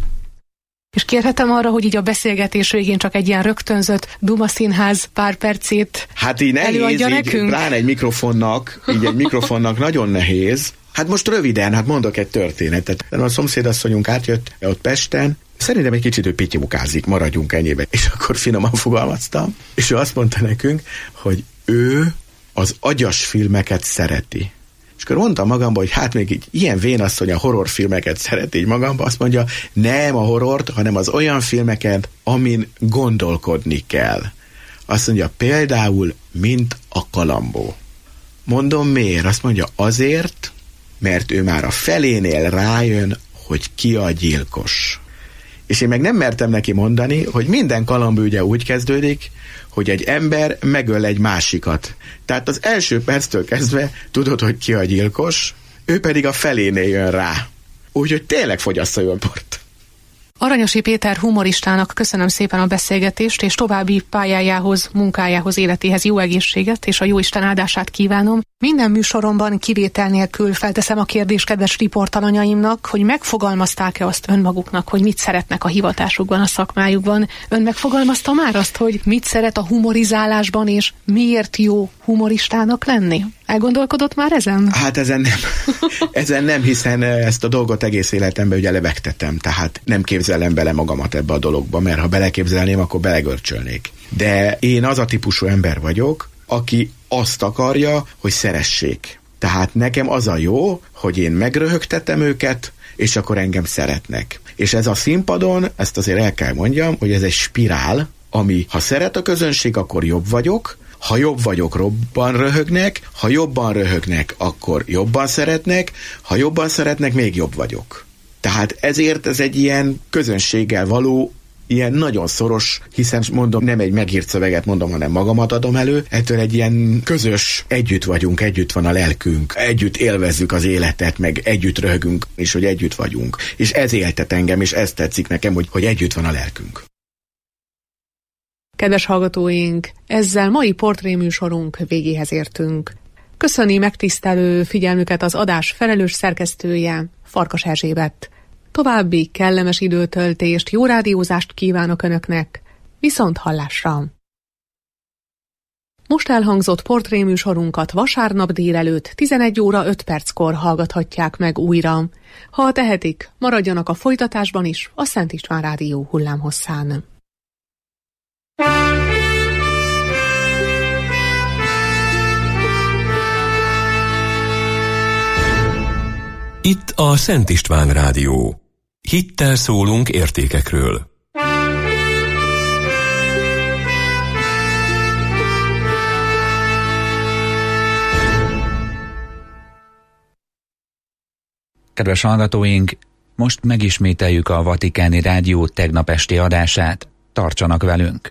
És kérhetem arra, hogy így a beszélgetés végén csak egy ilyen rögtönzött Duma Színház pár percét hát így nehéz, előadja így, nekünk? pláne egy mikrofonnak, így egy mikrofonnak nagyon nehéz. Hát most röviden, hát mondok egy történetet. A szomszédasszonyunk átjött ott Pesten, szerintem egy kicsit ő pityimukázik, maradjunk ennyibe. És akkor finoman fogalmaztam, és ő azt mondta nekünk, hogy ő az agyas filmeket szereti. És akkor mondtam magamba, hogy hát még így ilyen vénasszony a horrorfilmeket szereti így magamba, azt mondja, nem a horrort, hanem az olyan filmeket, amin gondolkodni kell. Azt mondja, például, mint a Kalambó. Mondom, miért? Azt mondja, azért, mert ő már a felénél rájön, hogy ki a gyilkos. És én meg nem mertem neki mondani, hogy minden Kalambó ugye úgy kezdődik, hogy egy ember megöl egy másikat. Tehát az első perctől kezdve tudod, hogy ki a gyilkos, ő pedig a felénél jön rá. Úgyhogy tényleg fogyassza ő a bort. Aranyosy Péter humoristának köszönöm szépen a beszélgetést, és további pályájához, munkájához, életéhez jó egészséget, és a jóisten áldását kívánom. Minden műsoromban kivétel nélkül felteszem a kérdést kedves riportalanyaimnak, hogy megfogalmazták-e azt önmaguknak, hogy mit szeretnek a hivatásukban, a szakmájukban. Ön megfogalmazta már azt, hogy mit szeret a humorizálásban, és miért jó humoristának lenni? Elgondolkodott már ezen? Hát ezen nem. Ezen nem, hiszen ezt a dolgot egész életemben ugye lebegtetem, tehát nem képzelem bele magamat ebbe a dologba, mert ha beleképzelném, akkor belegörcsölnék. De én az a típusú ember vagyok, aki azt akarja, hogy szeressék. Tehát nekem az a jó, hogy én megröhögtetem őket, és akkor engem szeretnek. És ez a színpadon, ezt azért el kell mondjam, hogy ez egy spirál, ami ha szeret a közönség, akkor jobb vagyok, ha jobb vagyok, robban röhögnek, ha jobban röhögnek, akkor jobban szeretnek, ha jobban szeretnek, még jobb vagyok. Tehát ezért ez egy ilyen közönséggel való, ilyen nagyon szoros, hiszen mondom, nem egy megírt szöveget mondom, hanem magamat adom elő, ettől egy ilyen közös, együtt vagyunk, együtt van a lelkünk, együtt élvezzük az életet, meg együtt röhögünk, és hogy együtt vagyunk. És ez éltet engem, és ez tetszik nekem, hogy, hogy együtt van a lelkünk. Kedves hallgatóink, ezzel mai portréműsorunk végéhez értünk. Köszöni megtisztelő figyelmüket az adás felelős szerkesztője, Farkas Erzsébet. További kellemes időtöltést, jó rádiózást kívánok Önöknek, viszont hallásra! Most elhangzott portréműsorunkat vasárnap délelőtt tizenegy óra öt perckor hallgathatják meg újra. Ha tehetik, maradjanak a folytatásban is a Szent István Rádió hullámhosszán. Itt a Szent István Rádió. Hittel szólunk értékekről. Kedves hallgatóink, most megismételjük a Vatikáni Rádió tegnap esti adását. Tartsanak velünk!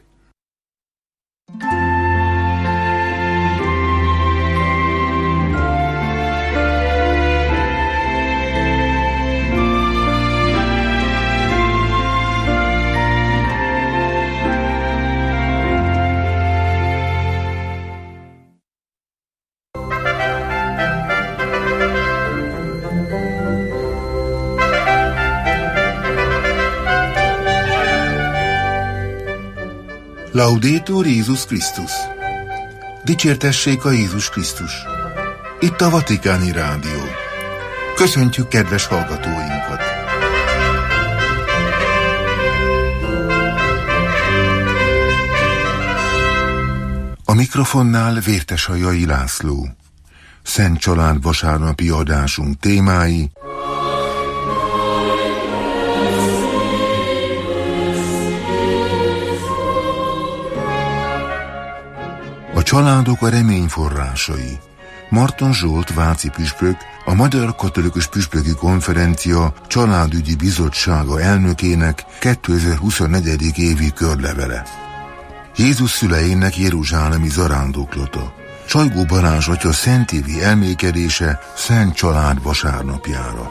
Laudetur Jézus Krisztus! Dicsértessék a Jézus Krisztus! Itt a Vatikáni Rádió. Köszöntjük kedves hallgatóinkat! A mikrofonnál Vérteshajai László. Szent Család vasárnapi adásunk témái: családok a remény forrásai. Marton Zsolt váci püspök, a Magyar Katolikus Püspöki Konferencia Családügyi Bizottsága elnökének kétezer-huszonnégy. évi körlevele. Jézus szüleinek jeruzsálemi zarándoklata. Sajgó Balázs atya szentévi elmékedése Szent Család vasárnapjára.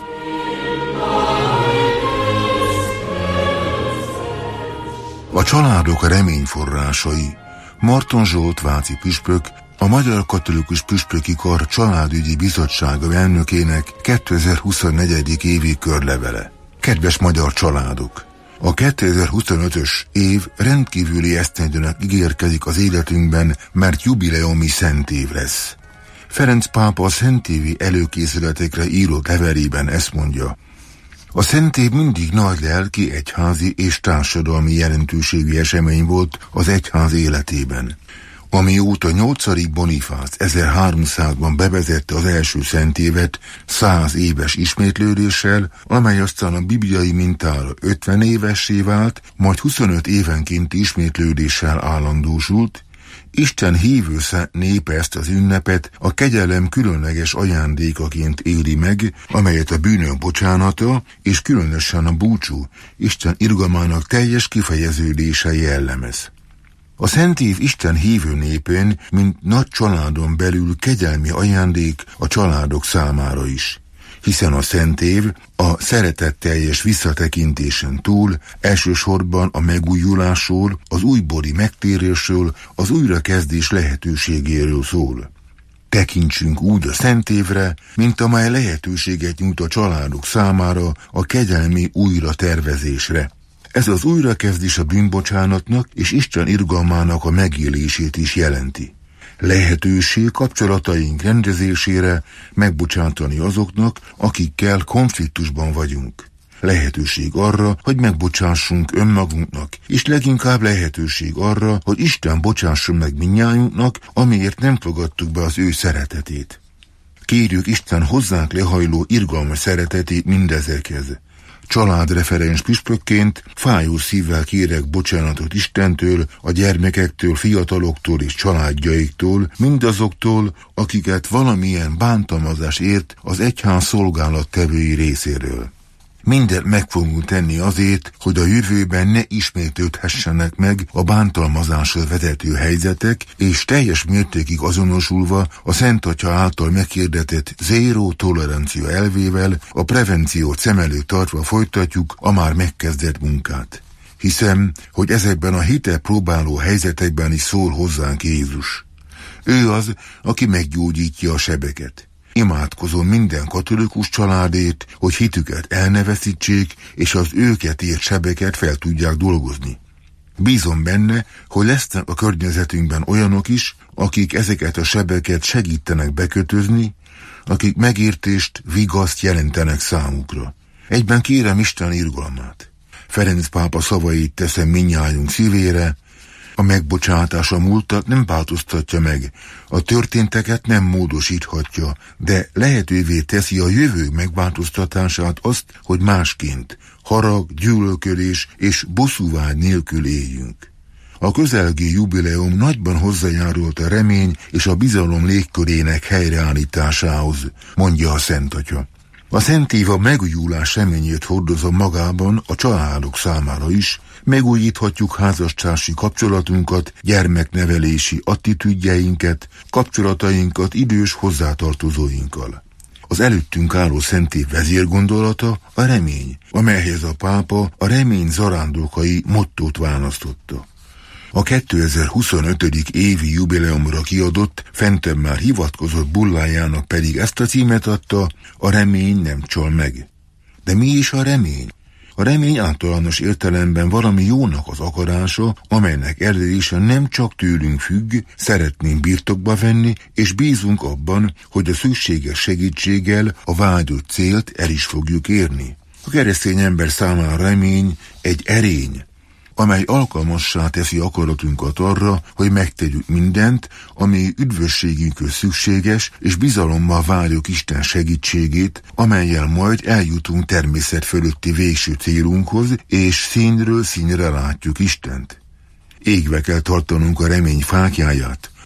A családok a remény forrásai. Marton Zsolt váci püspök, a Magyar Katolikus Püspöki Kar Családügyi Bizottsága elnökének kétezer-huszonnégy. évi körlevele. Kedves magyar családok! A kétezer-huszonötös év rendkívüli esztendőnek ígérkezik az életünkben, mert jubileumi szentév lesz. Ferenc pápa a szentévi előkészületekre írott levelében ezt mondja: a szentév mindig nagy lelki, egyházi és társadalmi jelentőségű esemény volt az egyház életében. Amióta nyolcadik Bonifác ezerháromszázban bevezette az első szentévet száz éves ismétlődéssel, amely aztán a bibliai mintára ötven évessé vált, majd huszonöt évenkénti ismétlődéssel állandósult, Isten hívő népe ezt az ünnepet a kegyelem különleges ajándékaként éli meg, amelyet a bűnök bocsánata és különösen a búcsú Isten irgalmának teljes kifejeződése jellemez. A szentév Isten hívő népén, mint nagy családon belül kegyelmi ajándék a családok számára is, hiszen a szentév a szeretetteljes visszatekintésen túl elsősorban a megújulásról, az újbóli megtérésről, az újrakezdés lehetőségéről szól. Tekintsünk úgy a szentévre, mint amely lehetőséget nyújt a családok számára a kegyelmi újra tervezésre. Ez az újrakezdés a bűnbocsánatnak és Isten irgalmának a megélését is jelenti. Lehetőség kapcsolataink rendezésére, megbocsátani azoknak, akikkel konfliktusban vagyunk. Lehetőség arra, hogy megbocsássunk önmagunknak, és leginkább lehetőség arra, hogy Isten bocsásson meg mindnyájunknak, amiért nem fogadtuk be az ő szeretetét. Kérjük Isten hozzánk lehajló irgalmas szeretetét mindezekhez. Családreferens püspökként fájó szívvel kérek bocsánatot Istentől, a gyermekektől, fiataloktól és családjaiktól, mindazoktól, akiket valamilyen bántalmazás ért az egyház szolgálattevői részéről. Mindent meg fogunk tenni azért, hogy a jövőben ne ismétlődhessenek meg a bántalmazásra vezető helyzetek, és teljes mértékig azonosulva a Szent Atya által meghirdetett zéró tolerancia elvével a prevenciót szem előtt tartva folytatjuk a már megkezdett munkát. Hiszem, hogy ezekben a hitet próbáló helyzetekben is szól hozzánk Jézus. Ő az, aki meggyógyítja a sebeket. Imádkozom minden katolikus családért, hogy hitüket el ne veszítsék, és az őket ért sebeket fel tudják dolgozni. Bízom benne, hogy lesznek a környezetünkben olyanok is, akik ezeket a sebeket segítenek bekötözni, akik megértést, vigaszt jelentenek számukra. Egyben kérem Isten irgalmát. Ferenc pápa szavait teszem mindnyájunk szívére: a megbocsátás a múltat nem változtatja meg, a történteket nem módosíthatja, de lehetővé teszi a jövő megváltoztatását azt, hogy másként, harag, gyűlölködés és bosszúvágy nélkül éljünk. A közelgő jubileum nagyban hozzájárult a remény és a bizalom légkörének helyreállításához, mondja a Szent Atya. A szentév a megújulás reményét hordozom magában a családok számára is, megújíthatjuk házastársi kapcsolatunkat, gyermeknevelési attitűdjeinket, kapcsolatainkat idős hozzátartozóinkkal. Az előttünk álló szentév vezérgondolata a remény, amelyhez a pápa a remény zarándokai mottót választotta. A kétezer-huszonötödik évi jubileumra kiadott, fentebb már hivatkozott bullájának pedig ezt a címet adta: a remény nem csal meg. De mi is a remény? A remény általános értelemben valami jónak az akarása, amelynek elérése nem csak tőlünk függ, szeretnénk birtokba venni, és bízunk abban, hogy a szükséges segítséggel a vágyott célt el is fogjuk érni. A keresztény ember számára remény egy erény, amely alkalmassá teszi akaratunkat arra, hogy megtegyük mindent, ami üdvösségünkhöz szükséges, és bizalommal várjuk Isten segítségét, amellyel majd eljutunk természet fölötti végső célunkhoz, és színről színre látjuk Istent. Égve kell tartanunk a remény fáklyáját,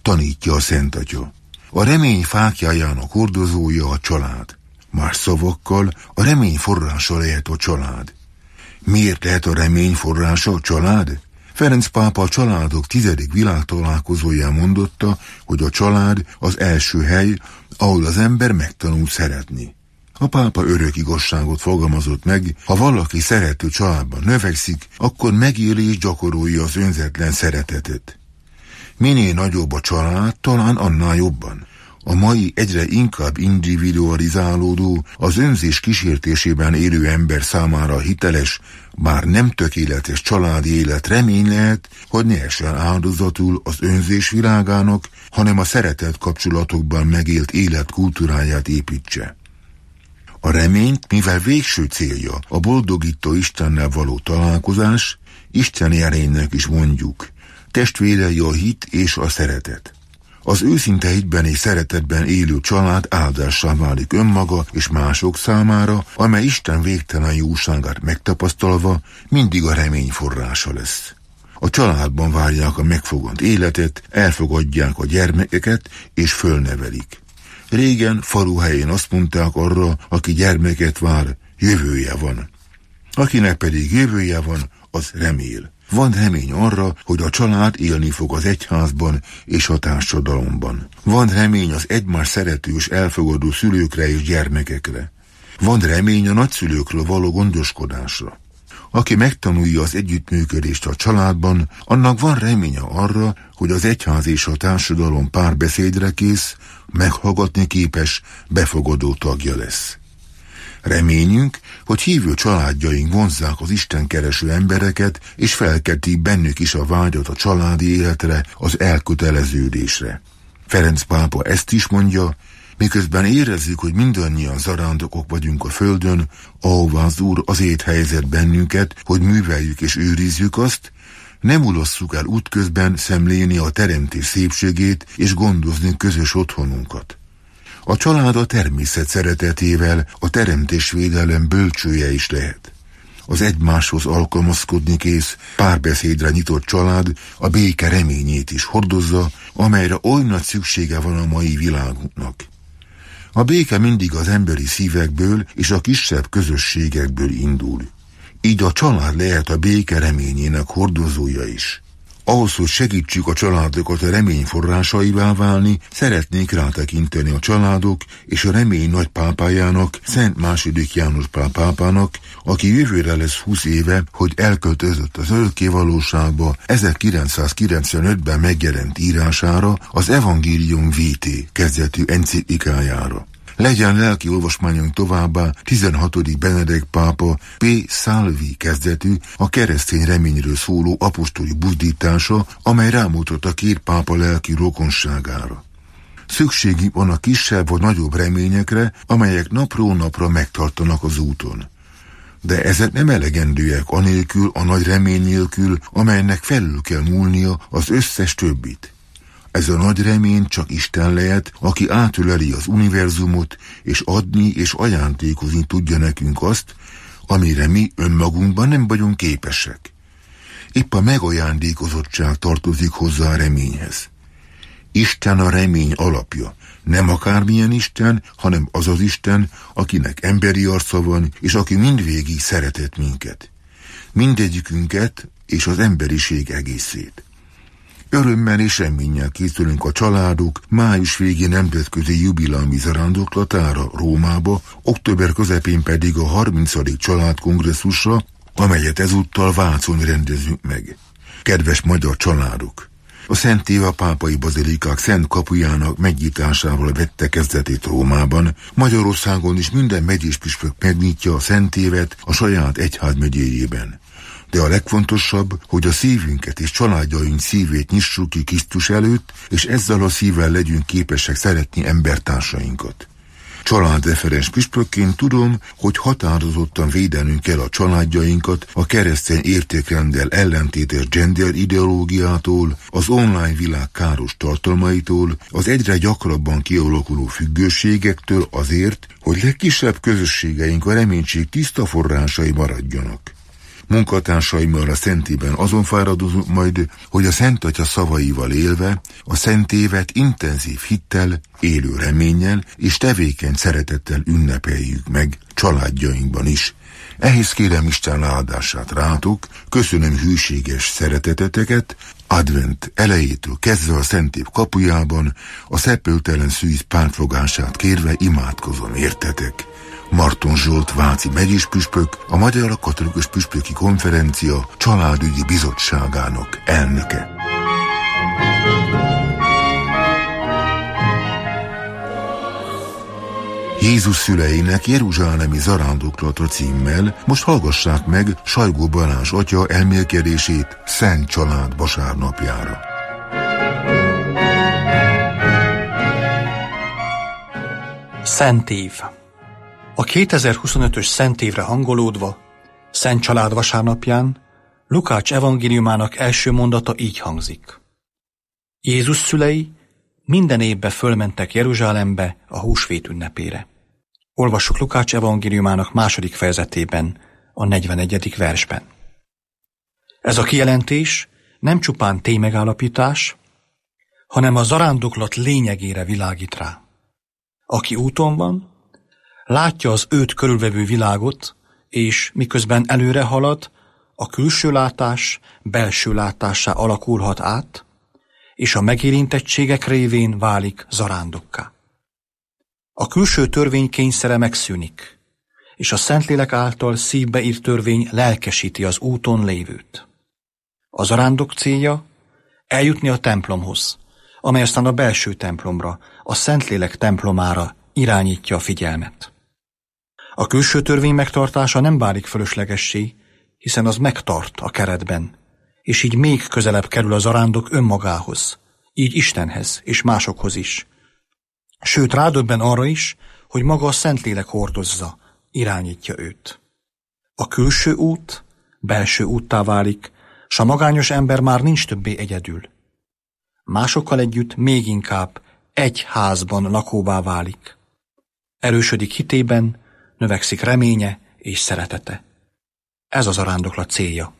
tanítja a Szent Atya. A remény fáklyájának hordozója a család. Más szavakkal, a remény forrása lehet a család. Miért lehet a remény forrása a család? Ferenc pápa a családok tizedik világtalálkozóján mondotta, hogy a család az első hely, ahol az ember megtanul szeretni. A pápa örök igazságot fogalmazott meg, ha valaki szerető családban növekszik, akkor megéli és gyakorolja az önzetlen szeretetet. Minél nagyobb a család, talán annál jobban. A mai egyre inkább individualizálódó, az önzés kísértésében élő ember számára hiteles, bár nem tökéletes családi élet remény lehet, hogy ne essen áldozatul az önzés világának, hanem a szeretett kapcsolatokban megélt élet kultúráját építse. A reményt, mivel végső célja a boldogító Istennel való találkozás, isteni erénynek is mondjuk, testvérei a hit és a szeretet. Az őszinte hitben és szeretetben élő család áldássá válik önmaga és mások számára, amely Isten végtelen jóságát megtapasztalva mindig a remény forrása lesz. A családban várják a megfogant életet, elfogadják a gyermekeket és fölnevelik. Régen faluhelyén azt mondták arra, aki gyermeket vár, jövője van. Akinek pedig jövője van, az remél. Van remény arra, hogy a család élni fog az egyházban és a társadalomban. Van remény az egymás szerető és elfogadó szülőkre és gyermekekre. Van remény a nagyszülőkről való gondoskodásra. Aki megtanulja az együttműködést a családban, annak van reménye arra, hogy az egyház és a társadalom párbeszédre kész, meghallgatni képes, befogadó tagja lesz. Reményünk, hogy hívő családjaink vonzzák az istenkereső embereket, és felkeltik bennük is a vágyat a családi életre, az elköteleződésre. Ferenc pápa ezt is mondja, miközben érezzük, hogy mindannyian zarándokok vagyunk a földön, ahová az Úr azért helyezett bennünket, hogy műveljük és őrizzük azt, nem ulasszuk el útközben szemlélni a teremtés szépségét és gondozni közös otthonunkat. A család a természet szeretetével a teremtésvédelem bölcsője is lehet. Az egymáshoz alkalmazkodni kész, párbeszédre nyitott család a béke reményét is hordozza, amelyre oly nagy szüksége van a mai világunknak. A béke mindig az emberi szívekből és a kisebb közösségekből indul. Így a család lehet a béke reményének hordozója is. Ahhoz, hogy segítsük a családokat a remény forrásaivá válni, szeretnék rátekinteni a családok és a remény nagypápájának, Szent második János Pál pápának, aki jövőre lesz húsz éve, hogy elköltözött az örökké valóságba ezerkilencszázkilencvenötben megjelent írására, az Evangélium Vitae kezdetű enciklikájára. Legyen lelki olvasmányunk továbbá tizenhatodik Benedek pápa P. Salvi kezdetű, a keresztény reményről szóló apostoli buzdítása, amely rámutat a két pápa lelki rokonságára. Szükségünk van a kisebb vagy nagyobb reményekre, amelyek napról napra megtartanak az úton. De ezek nem elegendőek anélkül, a nagy remény nélkül, amelynek felül kell múlnia az összes többit. Ez a nagy remény csak Isten lehet, aki átöleli az univerzumot, és adni és ajándékozni tudja nekünk azt, amire mi önmagunkban nem vagyunk képesek. Épp a megajándékozottság tartozik hozzá a reményhez. Isten a remény alapja, nem akármilyen Isten, hanem az az Isten, akinek emberi arca van, és aki mindvégig szeretett minket. Mindegyikünket és az emberiség egészét. Örömmel és reménnyel készülünk a családok május végén nemzetközi jubileumi zarándoklatára Rómába, október közepén pedig a harmincadik családkongresszusra, amelyet ezúttal Vácon rendezünk meg. Kedves magyar családok! A Szent Éva pápai bazilikák Szent kapujának megnyitásával vette kezdetét Rómában, Magyarországon is minden megyéspüspök megnyitja a Szent Évet a saját egyházmegyéjében. De a legfontosabb, hogy a szívünket és családjaink szívét nyissuk ki Krisztus előtt, és ezzel a szívvel legyünk képesek szeretni embertársainkat. Családreferens püspökként tudom, hogy határozottan védenünk kell a családjainkat a keresztény értékrenddel ellentétes gender ideológiától, az online világ káros tartalmaitól, az egyre gyakrabban kialakuló függőségektől azért, hogy legkisebb közösségeink a reménység tiszta forrásai maradjanak. Munkatársaimmal a Szentében azon fáradozunk majd, hogy a Szent Atya szavaival élve a Szent Évet intenzív hittel, élő reménnyel és tevékeny szeretettel ünnepeljük meg családjainkban is. Ehhez kérem Isten áldását rátok, köszönöm hűséges szereteteteket, advent elejétől kezdve a Szent Év kapujában a szeppeltelen szűz pártfogását kérve imádkozom értetek. Marton Zsolt váci megyéspüspök, a Magyar Katolikus Püspöki Konferencia Családügyi Bizottságának elnöke. Jézus szüleinek jeruzsálemi zarándoklata címmel most hallgassák meg Sajgó Balázs atya elmélkedését Szent Család vasárnapjára. Szent év. A kétezer-huszonötös Szent évre hangolódva, Szent Család vasárnapján Lukács evangéliumának első mondata így hangzik. Jézus szülei minden évben fölmentek Jeruzsálembe a húsvét ünnepére. Olvassuk Lukács evangéliumának második fejezetében, a negyvenegyedik versben. Ez a kijelentés nem csupán témegállapítás, hanem a zarándoklat lényegére világít rá. Aki úton van, látja az őt körülvevő világot, és miközben előre halad, a külső látás belső látássá alakulhat át, és a megérintettségek révén válik zarándokká. A külső törvény kényszere megszűnik, és a Szentlélek által szívbe írt törvény lelkesíti az úton lévőt. A zarándok célja eljutni a templomhoz, amely aztán a belső templomra, a Szentlélek templomára irányítja a figyelmet. A külső törvény megtartása nem válik fölöslegessé, hiszen az megtart a keretben, és így még közelebb kerül a zarándok önmagához, így Istenhez és másokhoz is. Sőt, rádöbben arra is, hogy maga a Szentlélek hordozza, irányítja őt. A külső út belső úttá válik, s a magányos ember már nincs többé egyedül. Másokkal együtt még inkább egy házban lakóvá válik. Erősödik hitében, növekszik reménye és szeretete. Ez az zarándoklat célja.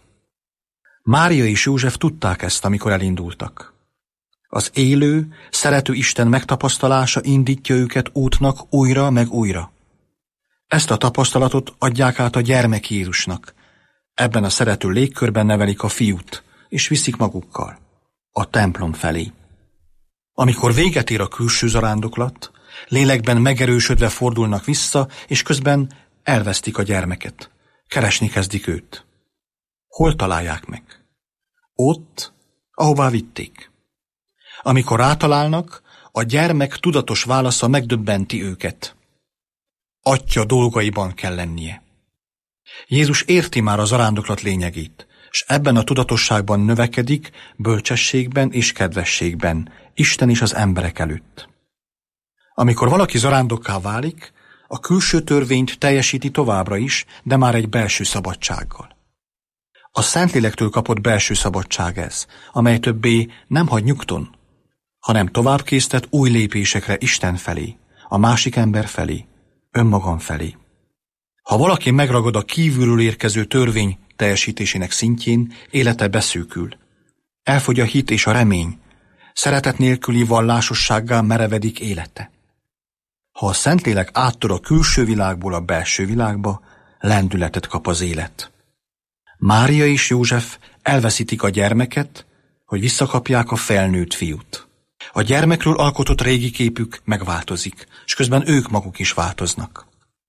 Mária és József tudták ezt, amikor elindultak. Az élő, szerető Isten megtapasztalása indítja őket útnak újra meg újra. Ezt a tapasztalatot adják át a gyermek Jézusnak. Ebben a szerető légkörben nevelik a fiút, és viszik magukkal a templom felé. Amikor véget ér a külső zarándoklat, lélekben megerősödve fordulnak vissza, és közben elvesztik a gyermeket. Keresni kezdik őt. Hol találják meg? Ott, ahová vitték. Amikor rátalálnak, a gyermek tudatos válasza megdöbbenti őket. Atya dolgaiban kell lennie. Jézus érti már a zarándoklat lényegét, és ebben a tudatosságban növekedik, bölcsességben és kedvességben, Isten és az emberek előtt. Amikor valaki zarándokká válik, a külső törvényt teljesíti továbbra is, de már egy belső szabadsággal. A Szentlélektől kapott belső szabadság ez, amely többé nem hagy nyugton, hanem tovább késztet új lépésekre Isten felé, a másik ember felé, önmagam felé. Ha valaki megragad a kívülről érkező törvény teljesítésének szintjén, élete beszűkül. Elfogy a hit és a remény, szeretet nélküli vallásossággá merevedik élete. Ha a Szentlélek áttör a külső világból a belső világba, lendületet kap az élet. Mária és József elveszítik a gyermeket, hogy visszakapják a felnőtt fiút. A gyermekről alkotott régi képük megváltozik, és közben ők maguk is változnak.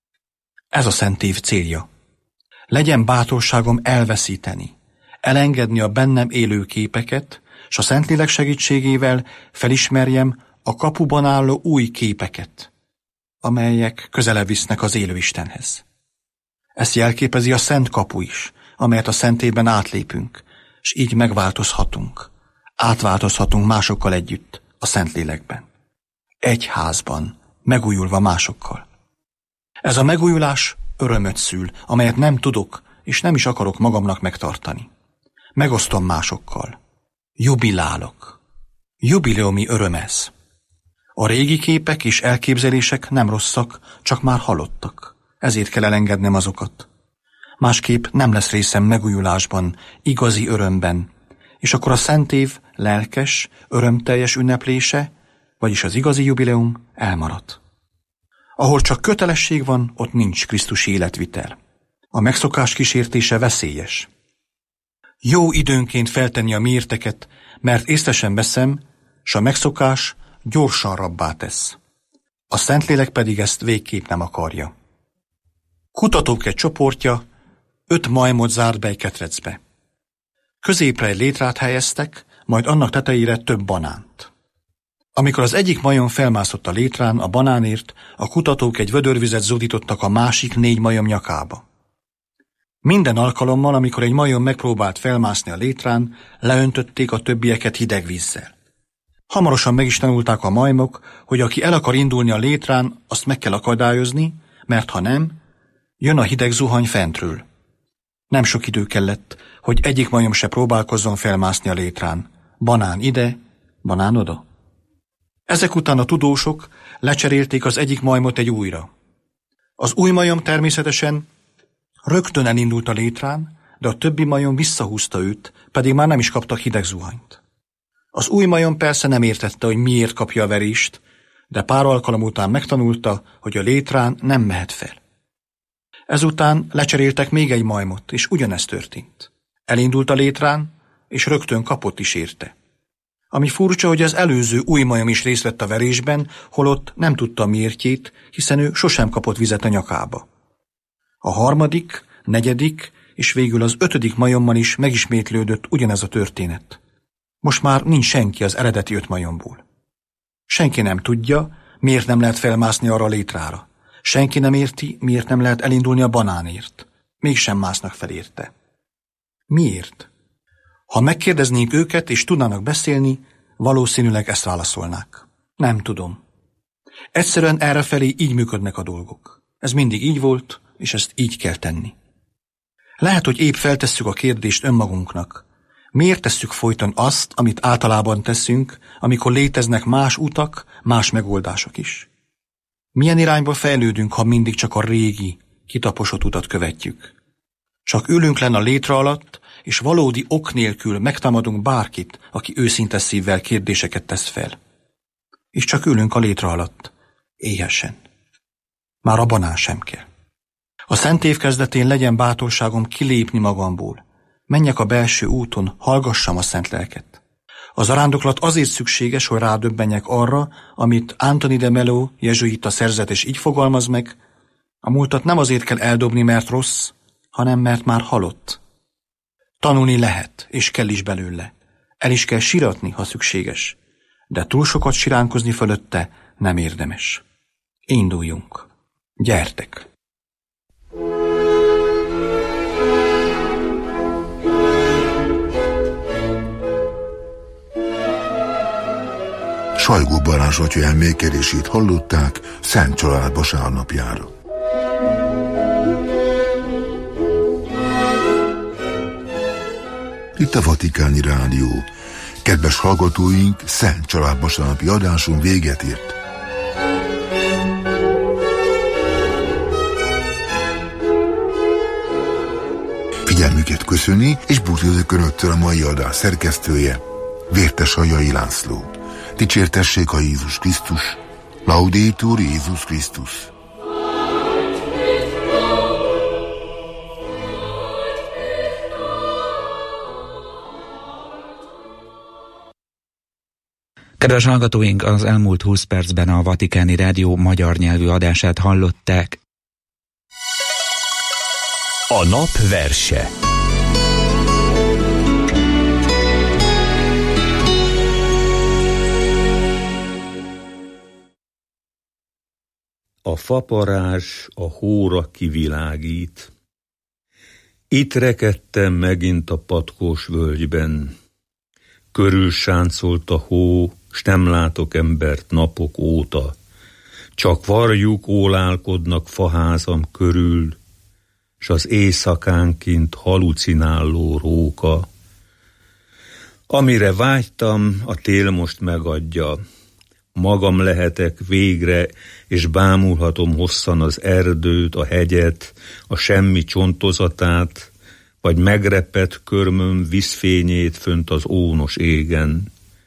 Ez a Szent év célja. Legyen bátorságom elveszíteni, elengedni a bennem élő képeket, s a Szentlélek segítségével felismerjem a kapuban álló új képeket, amelyek közelebb visznek az élő Istenhez. Ezt jelképezi a Szent kapu is, amelyet a Szentében átlépünk, és így megváltozhatunk. Átváltozhatunk másokkal együtt a Szentlélekben. Egy házban, megújulva másokkal. Ez a megújulás örömöt szül, amelyet nem tudok, és nem is akarok magamnak megtartani. Megosztom másokkal. Jubilálok. Jubileumi öröm ez. A régi képek és elképzelések nem rosszak, csak már halottak. Ezért kell elengednem azokat. Másképp nem lesz részem megújulásban, igazi örömben, és akkor a szent év lelkes, örömteljes ünneplése, vagyis az igazi jubileum elmarad. Ahol csak kötelesség van, ott nincs krisztusi életvitel. A megszokás kísértése veszélyes. Jó időnként feltenni a mérteket, mert észre sem veszem, s a megszokás gyorsan rabbá tesz. A Szentlélek pedig ezt végképp nem akarja. Kutatók egy csoportja öt majmot zárt be egy ketrecbe. Középre egy létrát helyeztek, majd annak tetejére több banánt. Amikor az egyik majom felmászott a létrán a banánért, a kutatók egy vödörvizet zúdítottak a másik négy majom nyakába. Minden alkalommal, amikor egy majom megpróbált felmászni a létrán, leöntötték a többieket hideg vízzel. Hamarosan meg is tanulták a majmok, hogy aki el akar indulni a létrán, azt meg kell akadályozni, mert ha nem, jön a hideg zuhany fentről. Nem sok idő kellett, hogy egyik majom se próbálkozzon felmászni a létrán. Banán ide, banán oda. Ezek után a tudósok lecserélték az egyik majmot egy újra. Az új majom természetesen rögtön elindult a létrán, de a többi majom visszahúzta őt, pedig már nem is kaptak hideg zuhanyt. Az új majom persze nem értette, hogy miért kapja a verést, de pár alkalom után megtanulta, hogy a létrán nem mehet fel. Ezután lecseréltek még egy majmot, és ugyanezt történt. Elindult a létrán, és rögtön kapott is érte. Ami furcsa, hogy az előző új majom is részt vett a verésben, holott nem tudta a miértjét, hiszen ő sosem kapott vizet a nyakába. A harmadik, negyedik és végül az ötödik majommal is megismétlődött ugyanez a történet. Most már nincs senki az eredeti öt majomból. Senki nem tudja, miért nem lehet felmászni arra a létrára. Senki nem érti, miért nem lehet elindulni a banánért. Mégsem másznak fel érte. Miért? Ha megkérdeznénk őket és tudnának beszélni, valószínűleg ezt válaszolnák. Nem tudom. Egyszerűen errefelé így működnek a dolgok. Ez mindig így volt, és ezt így kell tenni. Lehet, hogy épp feltesszük a kérdést önmagunknak. Miért tesszük folyton azt, amit általában teszünk, amikor léteznek más utak, más megoldások is? Milyen irányba fejlődünk, ha mindig csak a régi, kitaposott utat követjük? Csak ülünk lenn a létre alatt, és valódi ok nélkül megtámadunk bárkit, aki őszinte szívvel kérdéseket tesz fel. És csak ülünk a létre alatt, éhesen. Már a banán sem kell. A szent év kezdetén legyen bátorságom kilépni magamból. Menjek a belső úton, hallgassam a szent lelket. A zarándoklat azért szükséges, hogy rádöbbenjek arra, amit Anthony de Mello, jezsuita szerzetes így fogalmaz meg, a múltat nem azért kell eldobni, mert rossz, hanem mert már halott. Tanulni lehet, és kell is belőle. El is kell siratni, ha szükséges, de túl sokat siránkozni fölötte nem érdemes. Induljunk. Gyertek! Sajgó Balázs atya elmékelését hallották Szent Család vasárnapjára. Itt a Vatikáni Rádió. Kedves hallgatóink, Szent Család vasárnapi adáson véget ért. Figyelmüket köszöni, és búcsúzik önöktől a mai adás szerkesztője, Vértes Hajai László. Dicsértessék a Jézus Krisztus, Laudetur Jézus Krisztus. Kedves hallgatóink, az elmúlt húsz percben a Vatikáni Rádió magyar nyelvű adását hallották. A nap verse. A faparázs a hóra kivilágít. Itt rekedtem megint a patkós völgyben. Körülsáncolt a hó, s nem látok embert napok óta. Csak varjuk ólálkodnak faházam körül, s az éjszakánként halucináló róka. Amire vágytam, a tél most megadja. magam lehetek végre, és bámulhatom hosszan az erdőt, a hegyet, a semmi csontozatát, vagy megrepett körmöm vízfényét fönt az ónos égen.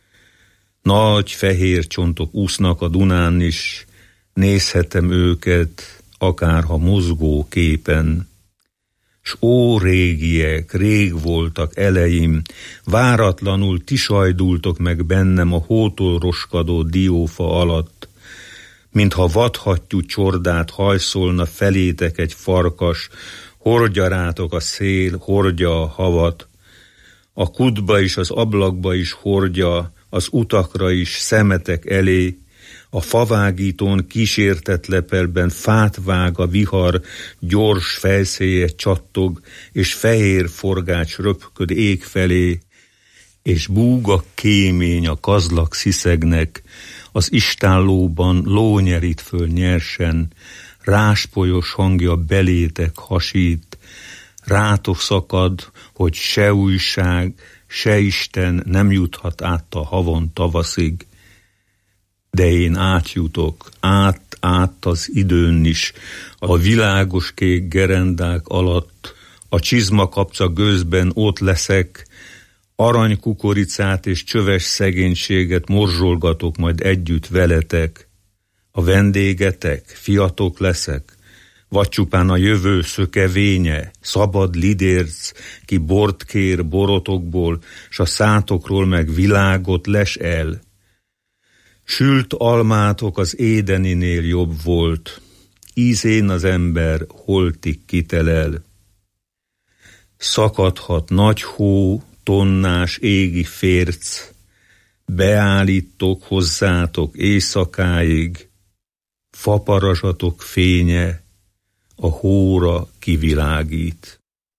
Nagy fehér csontok úsznak a Dunán is, nézhetem őket, akárha mozgó képen. S ó régiek, rég voltak eleim, váratlanul ti sajdultok meg bennem a hótól roskadó diófa alatt, mintha vadhattyú csordát hajszolna felétek egy farkas, hordja rátok a szél, hordja a havat, a kutba is, az ablakba is hordja, az utakra is, szemetek elé, a favágítón kísértett lepelben fát vág a vihar, gyors fejszéje csattog, és fehér forgács röpköd ég felé, és búg a kémény a kazlak sziszegnek, az istállóban ló nyerít föl nyersen, ráspolyos hangja belétek hasít, rátok szakad, hogy se újság, se Isten nem juthat át a havon tavaszig. De én átjutok, át, át az időn is, a világos kék gerendák alatt, a csizmakapca gőzben ott leszek, arany kukoricát és csöves szegénységet morzsolgatok majd együtt veletek. A vendégetek, fiatok leszek, vagy csupán a jövő szökevénye, szabad lidérc, ki bort kér borotokból, s a szátokról meg világot les el. Sült almátok az édeninél jobb volt, ízén az ember holtig kitelel. Szakadhat nagy hó, tonnás égi férc, beállítok hozzátok éjszakáig, faparazsatok fénye a hóra kivilágít.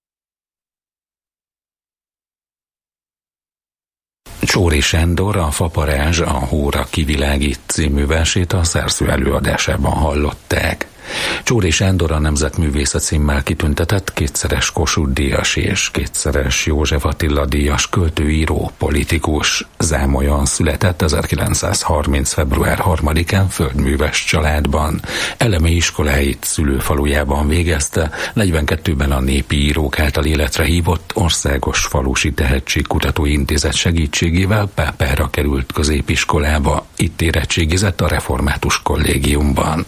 Csóri Sándor a Faparázs a hóra kivilágít című versét a szerző előadásában hallották. Csóri Sándor a Nemzetművészet címmel kitüntetett kétszeres Kossuth-díjas és kétszeres József Attila díjas költőíró, politikus. Zámolyon született ezerkilencszázharminc. február harmadikán földműves családban. Elemi iskoláit szülőfalujában végezte, negyvenkettőben a Népi Írók által életre hívott Országos Falusi Tehetségkutató Intézet segítségével Pápára került középiskolába, itt érettségizett a Református Kollégiumban.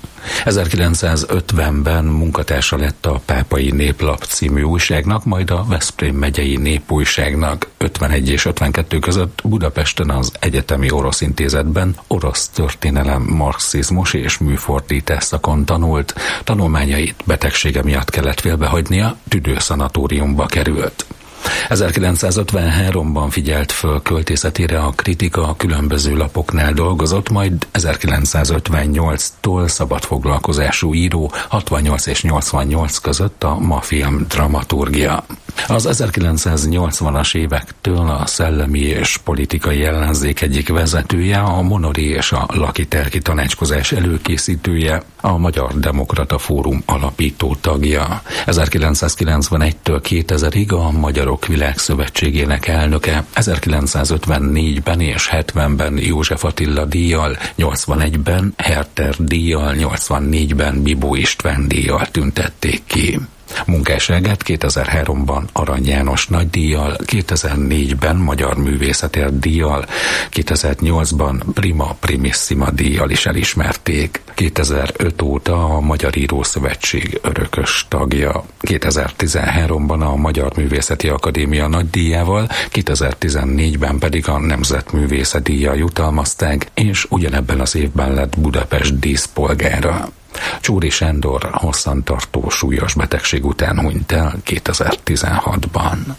ezerkilencszázötvenben munkatársa lett a Pápai Néplap című újságnak, majd a Veszprém megyei Népújságnak. ötvenegy és ötvenkettő között Budapesten az Egyetemi Orosz Intézetben orosz történelem, marxizmus és műfordítás szakon tanult. Tanulmányait betegsége miatt kellett félbehagynia, tüdőszanatóriumba került. ezerkilencszázötvenháromban figyelt föl költészetére, a Kritika a különböző lapoknál dolgozott, majd ezerkilencszázötvennyolctól szabadfoglalkozású író, hatvannyolc és nyolcvannyolc között a Ma Film dramaturgia. Az ezerkilencszáznyolcvanas évektől a szellemi és politikai ellenzék egyik vezetője, a Monori és a Laki-Telki tanácskozás előkészítője, a Magyar Demokrata Fórum alapító tagja. ezerkilencszázkilencvenegytől kétezerig a Magyarok Világszövetségének elnöke, ezerkilencszázötvennégyben és hetvenben József Attila díjjal, nyolcvanegyben Herter díjjal, nyolcvannégyben Bibó István díjjal tüntették ki. Munkásságát kétezer-háromban Arany János nagydíjjal, kétezer-négyben Magyar Művészetért díjjal, kétezer-nyolcban Prima Primissima díjjal is elismerték. kétezer-öt óta a Magyar Írószövetség örökös tagja. kétezer-tizenháromban a Magyar Művészeti Akadémia nagydíjával, kétezer-tizennégyben pedig a Nemzetművészet díjjal jutalmazták, és ugyanebben az évben lett Budapest díszpolgára. Csóri Sándor hosszantartó súlyos betegség után hunyt el kétezer-tizenhatban.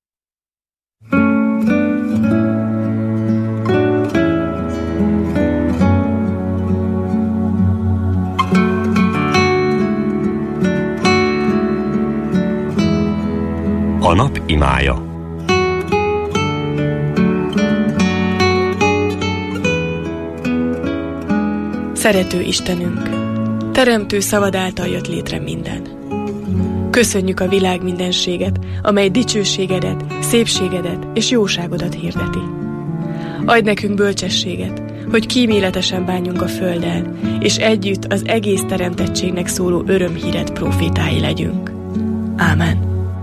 A nap imája. Szerető Istenünk, teremtő szavad által jött létre minden. Köszönjük a világ mindenséget, amely dicsőségedet, szépségedet és jóságodat hirdeti. Adj nekünk bölcsességet, hogy kíméletesen bánjunk a földdel, és együtt az egész teremtettségnek szóló örömhíret profétái legyünk. Ámen.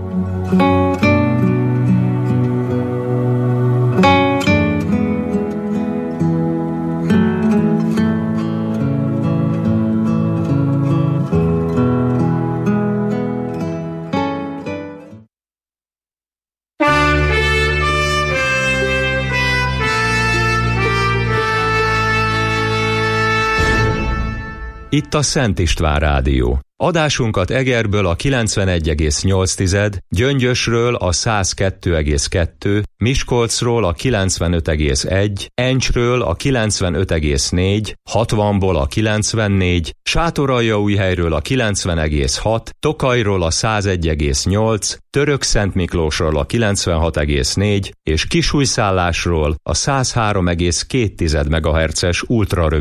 Itt a Szent István Rádió. Adásunkat Egerből a kilencvenegy egész nyolc, Gyöngyösről a száz kettő egész kettő, Miskolcról a kilencvenöt egész egy, Encsről a kilencvenöt egész négy, hatvanból a kilencvennégy, Sátoraljaújhelyről a kilencven egész hat, Tokajról a száz egy egész nyolc, Törökszentmiklósról a kilencvenhat egész négy és Kisújszállásról a száz három egész két MHz-es ultrarövid